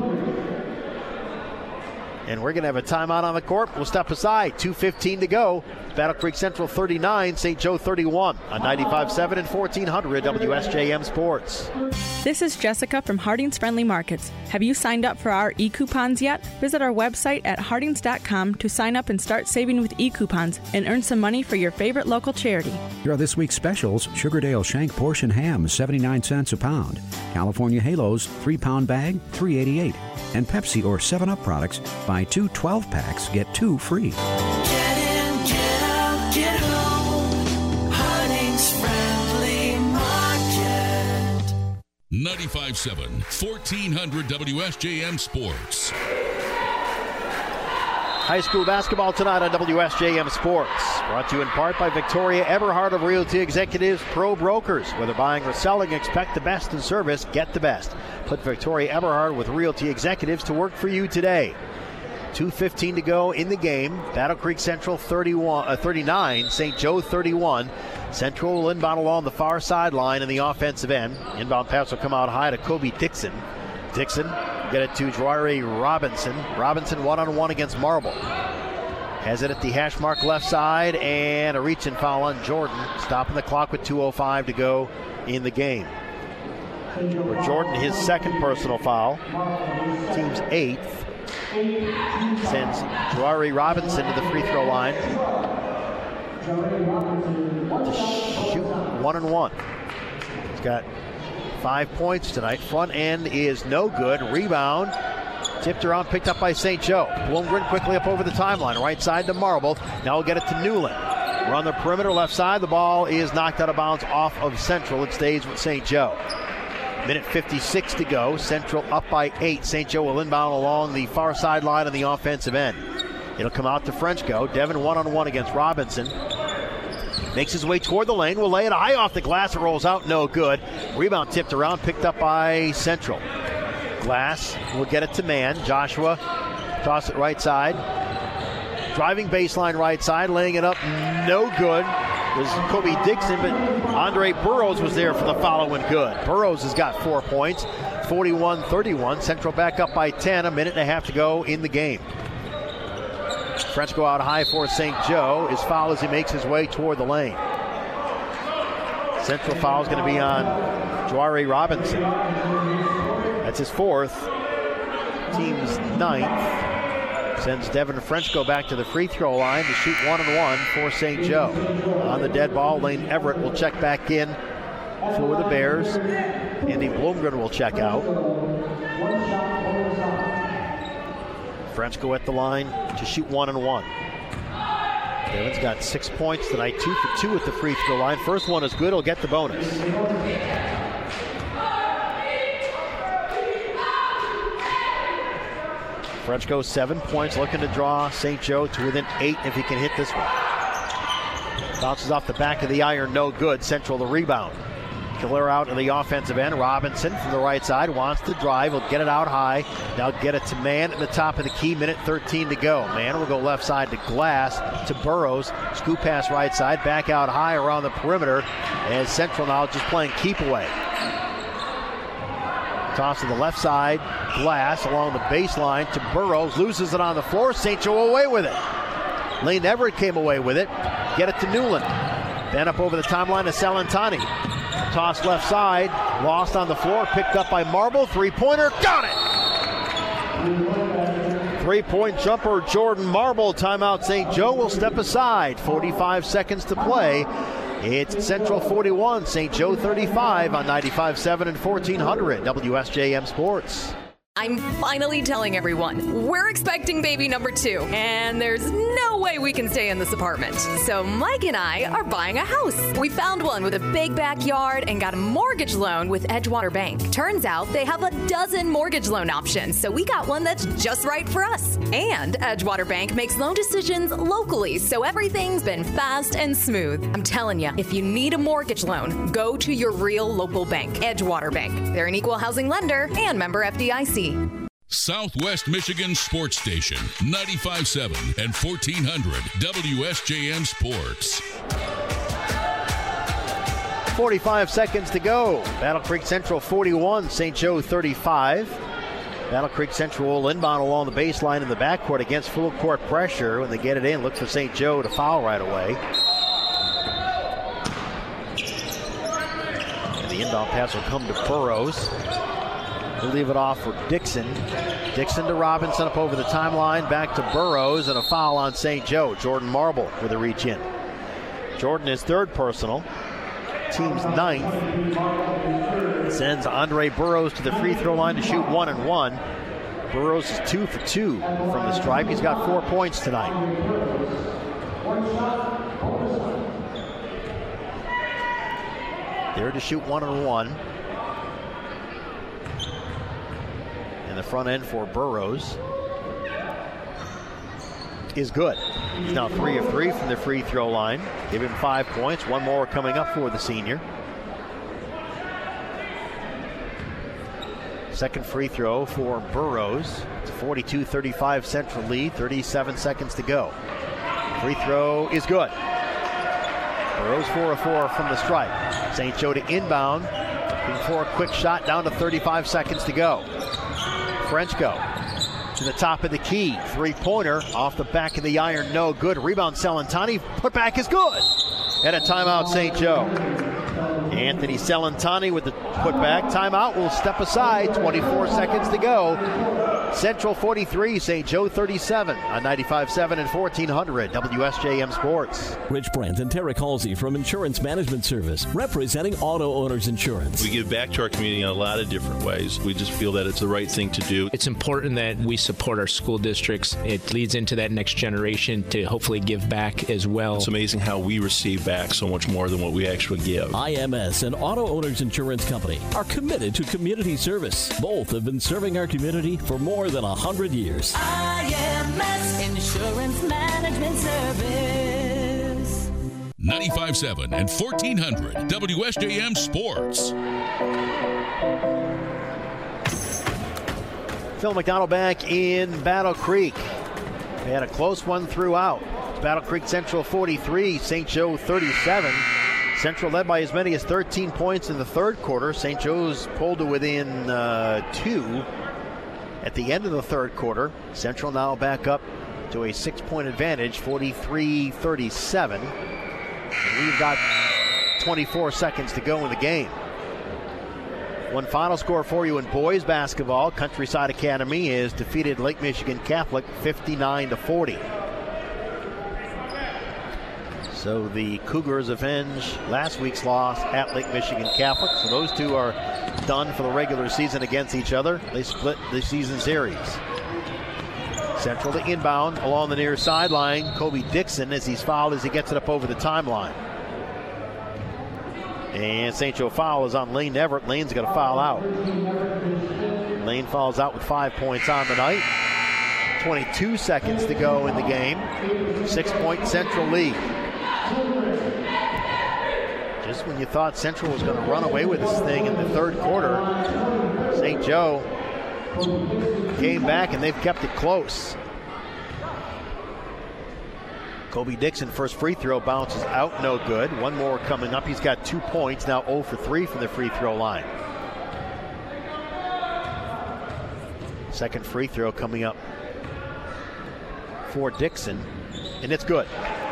And we're going to have a timeout on the court. We'll step aside. 2:15 to go. Battle Creek Central 39, St. Joe 31 on 95.7 and 1400 WSJM Sports. This is Jessica from Harding's Friendly Markets. Have you signed up for our e-coupons yet? Visit our website at hardings.com to sign up and start saving with e-coupons and earn some money for your favorite local charity. Here are this week's specials. Sugardale Shank Portion Ham, 79 cents a pound. California Halos, 3-pound bag, $3.88. And Pepsi or 7-Up products, buy 2 12-packs, get 2 free. Get in, get out, get home. Harding's Friendly Market. 95.7, 1400 WSJM Sports. High school basketball tonight on WSJM Sports. Brought to you in part by Victoria Eberhard of Realty Executives Pro Brokers. Whether buying or selling, expect the best in service, get the best. Put Victoria Eberhard with Realty Executives to work for you today. 2:15 to go in the game. Battle Creek Central 39, St. Joe 31. Central will inbound along the far sideline in the offensive end. Inbound pass will come out high to Kobe Dixon. Dixon get it to Dwyer Robinson. Robinson one-on-one against Marble. Has it at the hash mark left side, and a reach-in foul on Jordan. Stopping the clock with 2:05 to go in the game. For Jordan, his second personal foul. Team's 8th. Sends Dwyer Robinson to the free throw line to shoot 1-and-1. He's got 5 points tonight. Front end is no good. Rebound. Tipped around, picked up by St. Joe. Blomgren quickly up over the timeline. Right side to Marble. Now we'll get it to Newland. We're on the perimeter left side. The ball is knocked out of bounds off of Central. It stays with St. Joe. Minute 56 to go. Central up by 8. St. Joe will inbound along the far sideline on the offensive end. It'll come out to Frenchco. Devin one-on-one against Robinson. Makes his way toward the lane. Will lay it high off the glass. It rolls out. No good. Rebound tipped around. Picked up by Central. Glass will get it to Mann. Joshua toss it right side. Driving baseline right side. Laying it up. No good. It was Kobe Dixon, but Andre Burrows was there for the follow-in good. Burrows has got 4 points. 41-31. Central back up by 10. A minute and a half to go in the game. Frenchco out high for St. Joe. His foul as he makes his way toward the lane. Central foul is going to be on Jawari Robinson. That's his 4th. Team's 9th. Sends Devin Frenchco back to the free throw line to shoot 1-on-1 for St. Joe. On the dead ball, Lane Everett will check back in for the Bears. Andy Blomgren will check out. Frenchco at the line to shoot 1-on-1. Devin's got 6 points tonight, 2 for 2 at the free throw line. First one is good, he'll get the bonus. Frenchco 7 points, looking to draw St. Joe to within 8 if he can hit this one. Bounces off the back of the iron, no good. Central the rebound. Killer out on the offensive end. Robinson from the right side wants to drive. He'll get it out high. Now get it to Mann at the top of the key. Minute 13 to go. Mann will go left side to Glass to Burrows. Scoop pass right side. Back out high around the perimeter. And Central now just playing keep away. Toss to the left side. Glass along the baseline to Burrows. Loses it on the floor. St. Joe away with it. Lane Everett came away with it. Get it to Newland. Then up over the timeline to Salentani. Toss left side, lost on the floor, picked up by Marble. Three-pointer, got it! Three-point jumper, Jordan Marble. Timeout, St. Joe will step aside. 45 seconds to play. It's Central 41, St. Joe 35 on 95.7 and 1400 WSJM Sports. I'm finally telling everyone, we're expecting baby number 2, and there's no way we can stay in this apartment. So Mike and I are buying a house. We found one with a big backyard and got a mortgage loan with Edgewater Bank. Turns out they have a dozen mortgage loan options, so we got one that's just right for us. And Edgewater Bank makes loan decisions locally, so everything's been fast and smooth. I'm telling you, if you need a mortgage loan, go to your real local bank, Edgewater Bank. They're an equal housing lender and member FDIC. Southwest Michigan Sports Station, 95.7 and 1400 WSJM Sports. 45 seconds to go. Battle Creek Central 41, St. Joe 35. Battle Creek Central will inbound along the baseline in the backcourt against full court pressure. When they get it in, look for St. Joe to foul right away. And the inbound pass will come to Burrows. He'll leave it off for Dixon. Dixon to Robinson up over the timeline. Back to Burrows and a foul on St. Joe. Jordan Marble with a reach in. Jordan is 3rd personal. Team's 9th. Sends Andre Burrows to the free throw line to shoot 1-on-1. Burrows is 2 for 2 from the stripe. He's got 4 points tonight. There to shoot 1-on-1. The front end for Burrows is good. He's now 3 of 3 from the free throw line. Give him 5 points. One more coming up for the senior. Second free throw for Burrows. It's a 42-35 Central lead. 37 seconds to go. Free throw is good. Burrows 4 of 4 from the stripe. St. Joe to inbound. Looking for a quick shot down to 35 seconds to go. Frenchco to the top of the key. Three-pointer off the back of the iron. No good. Rebound Salentani. Putback is good. And a timeout St. Joe. Anthony Salentani with the putback. Timeout will step aside. 24 seconds to go. Central 43, St. Joe 37 on 95.7 and 1400 WSJM Sports. Rich Brandt and Tarek Halsey from Insurance Management Service, representing Auto Owners Insurance. We give back to our community in a lot of different ways. We just feel that it's the right thing to do. It's important that we support our school districts. It leads into that next generation to hopefully give back as well. It's amazing how we receive back so much more than what we actually give. IMS and Auto Owners Insurance Company are committed to community service. Both have been serving our community for more than 100 years. IMS Insurance Management Service. 95.7 and 1400 WSJM Sports. Phil McDonald back in Battle Creek. They had a close one throughout. Battle Creek Central 43, St. Joe 37. Central led by as many as 13 points in the third quarter. St. Joe's pulled to within 2 at the end of the third quarter. Central now back up to a 6-point advantage, 43-37. And we've got 24 seconds to go in the game. One final score for you in boys basketball. Countryside Academy has defeated Lake Michigan Catholic 59-40. So the Cougars avenge last week's loss at Lake Michigan Catholic. So those two are done for the regular season against each other. They split the season series. Central to inbound along the near sideline. Kobe Dixon, as he's fouled as he gets it up over the timeline. And St. Joe foul is on Lane Everett. Lane's got to foul out. Lane fouls out with 5 points on the night. 22 seconds to go in the game. 6-point Central lead. Just when you thought Central was going to run away with this thing in the third quarter, St. Joe came back and they've kept it close. Kobe Dixon, first free throw, bounces out, no good. One more coming up. He's got 2 points, now 0 for 3 from the free throw line. Second free throw coming up for Dixon, and it's good.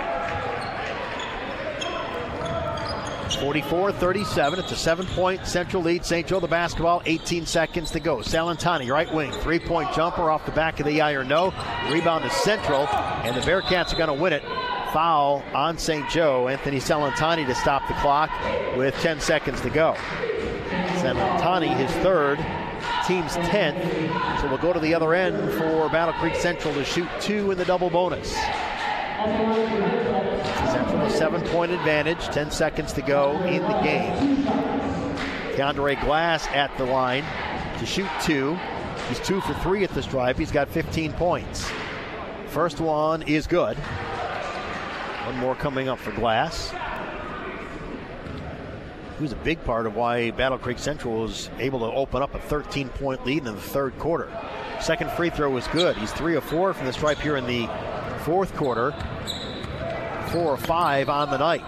44-37. It's a 7-point Central lead. St. Joe the basketball, 18 seconds to go. Salentani, right wing, 3-point jumper off the back of the iron. No. Rebound to Central, and the Bearcats are going to win it. Foul on St. Joe. Anthony Salentani to stop the clock with 10 seconds to go. Salentani, his third, team's 10th. So we'll go to the other end for Battle Creek Central to shoot 2 in the double bonus. Central a 7-point advantage, 10 seconds to go in the game. Keandre Glass at the line to shoot 2. He's 2 for 3 at the stripe. He's got 15 points. First one is good. One more coming up for Glass. He was a big part of why Battle Creek Central was able to open up a 13-point lead in the third quarter. Second free throw was good. He's 3 of 4 from the stripe here in the fourth quarter. 4 of 5 on the night.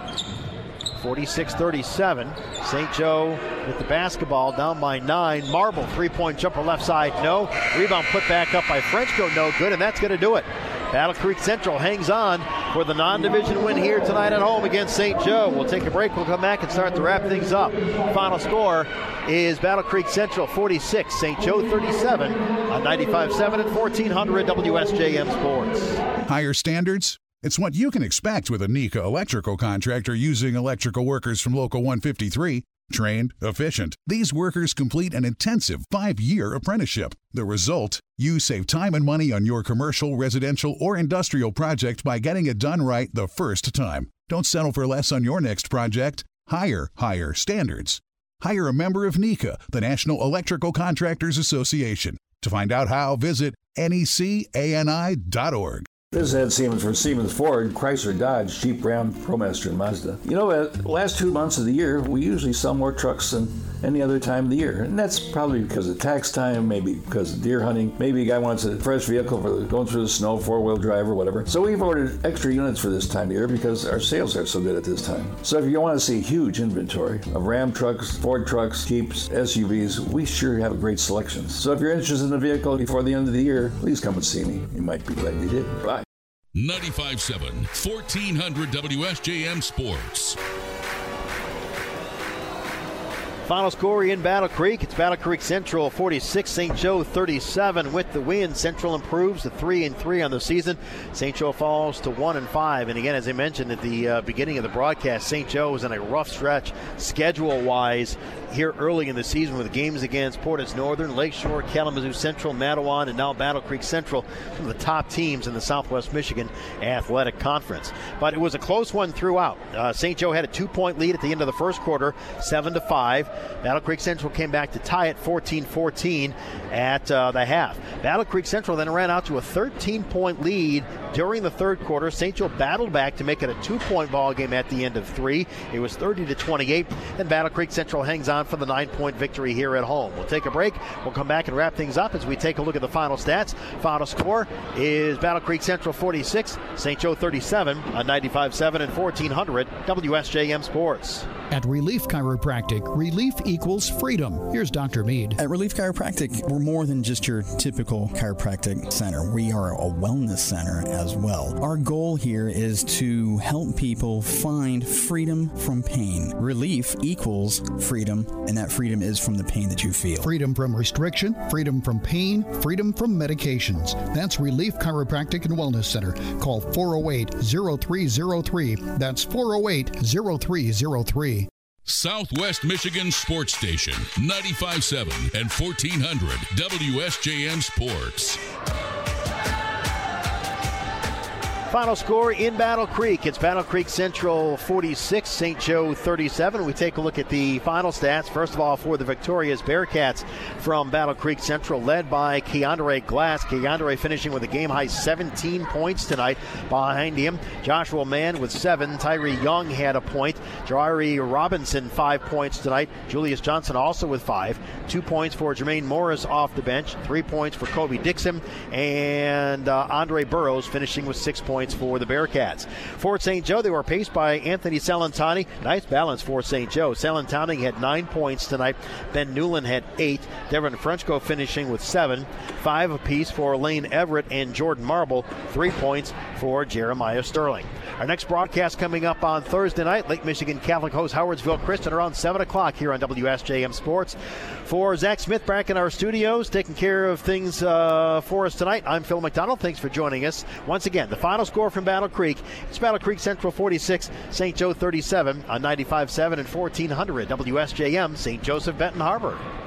46-37. St. Joe with the basketball down by 9. Marble, 3-point jumper left side, no. Rebound put back up by Frenchco, no good, and that's going to do it. Battle Creek Central hangs on for the non-division win here tonight at home against St. Joe. We'll take a break. We'll come back and start to wrap things up. Final score is Battle Creek Central 46, St. Joe 37 on 95.7 and 1400 WSJM Sports. Higher standards? It's what you can expect with a NECA electrical contractor using electrical workers from Local 153. Trained, efficient. These workers complete an intensive 5-year apprenticeship. The result? You save time and money on your commercial, residential, or industrial project by getting it done right the first time. Don't settle for less on your next project. Higher standards. Hire a member of NECA, the National Electrical Contractors Association. To find out how, visit necani.org. This is Ed Siemens for Siemens Ford, Chrysler, Dodge, Jeep, Ram, ProMaster, and Mazda. You know, the last 2 months of the year, we usually sell more trucks than any other time of the year. And that's probably because of tax time, maybe because of deer hunting. Maybe a guy wants a fresh vehicle for going through the snow, 4-wheel drive or whatever. So we've ordered extra units for this time of year because our sales are so good at this time. So if you want to see huge inventory of Ram trucks, Ford trucks, Jeeps, SUVs, we sure have a great selection. So if you're interested in a vehicle before the end of the year, please come and see me. You might be glad you did. Bye. 95.7, 1400 WSJM Sports. Final score in Battle Creek. It's Battle Creek Central 46, St. Joe 37 with the win. Central improves to 3-3 on the season. St. Joe falls to 1-5. And again, as I mentioned at the beginning of the broadcast, St. Joe is in a rough stretch schedule-wise here early in the season with games against Portage Northern, Lakeshore, Kalamazoo Central, Matawan, and now Battle Creek Central, some of the top teams in the Southwest Michigan Athletic Conference. But it was a close one throughout. St. Joe had a 2-point lead at the end of the first quarter, 7-5. Battle Creek Central came back to tie it 14-14 at the half. Battle Creek Central then ran out to a 13-point lead during the third quarter. St. Joe battled back to make it a 2-point ball game at the end of 3. It was 30-28, and Battle Creek Central hangs on for the 9-point victory here at home. We'll take a break. We'll come back and wrap things up as we take a look at the final stats. Final score is Battle Creek Central 46, St. Joe 37 on 95.7 and 1400 WSJM Sports. At Relief Chiropractic, relief equals freedom. Here's Dr. Mead. At Relief Chiropractic, we're more than just your typical chiropractic center. We are a wellness center as well. Our goal here is to help people find freedom from pain. Relief equals freedom, and that freedom is from the pain that you feel. Freedom from restriction, freedom from pain, freedom from medications. That's Relief Chiropractic and Wellness Center. Call 408-0303. That's 408-0303. Southwest Michigan Sports Station, 95.7 and 1400 WSJM Sports. Final score in Battle Creek. It's Battle Creek Central 46, St. Joe 37. We take a look at the final stats. First of all, for the victorious Bearcats from Battle Creek Central, led by Keandre Glass. Keandre finishing with a game-high 17 points tonight. Behind him, Joshua Mann with 7. Tyree Young had a point. Jari Robinson, 5 points tonight. Julius Johnson also with 5. 2 points for Jermaine Morris off the bench. 3 points for Kobe Dixon. And Andre Burrows finishing with 6 points for the Bearcats. For St. Joe, they were paced by Anthony Salentani. Nice balance for St. Joe. Salentani had 9 points tonight. Ben Newland had 8. Devin Frenchko finishing with 7. 5 apiece for Lane Everett and Jordan Marble. 3 points for Jeremiah Sterling. Our next broadcast coming up on Thursday night. Lake Michigan Catholic hosts Howardsville Christian around 7 o'clock here on WSJM Sports. For Zach Smith back in our studios, taking care of things for us tonight, I'm Phil McDonald. Thanks for joining us. Once again, the final score from Battle Creek. It's Battle Creek Central 46, St. Joe 37 on 95.7 and 1400 WSJM, St. Joseph Benton Harbor.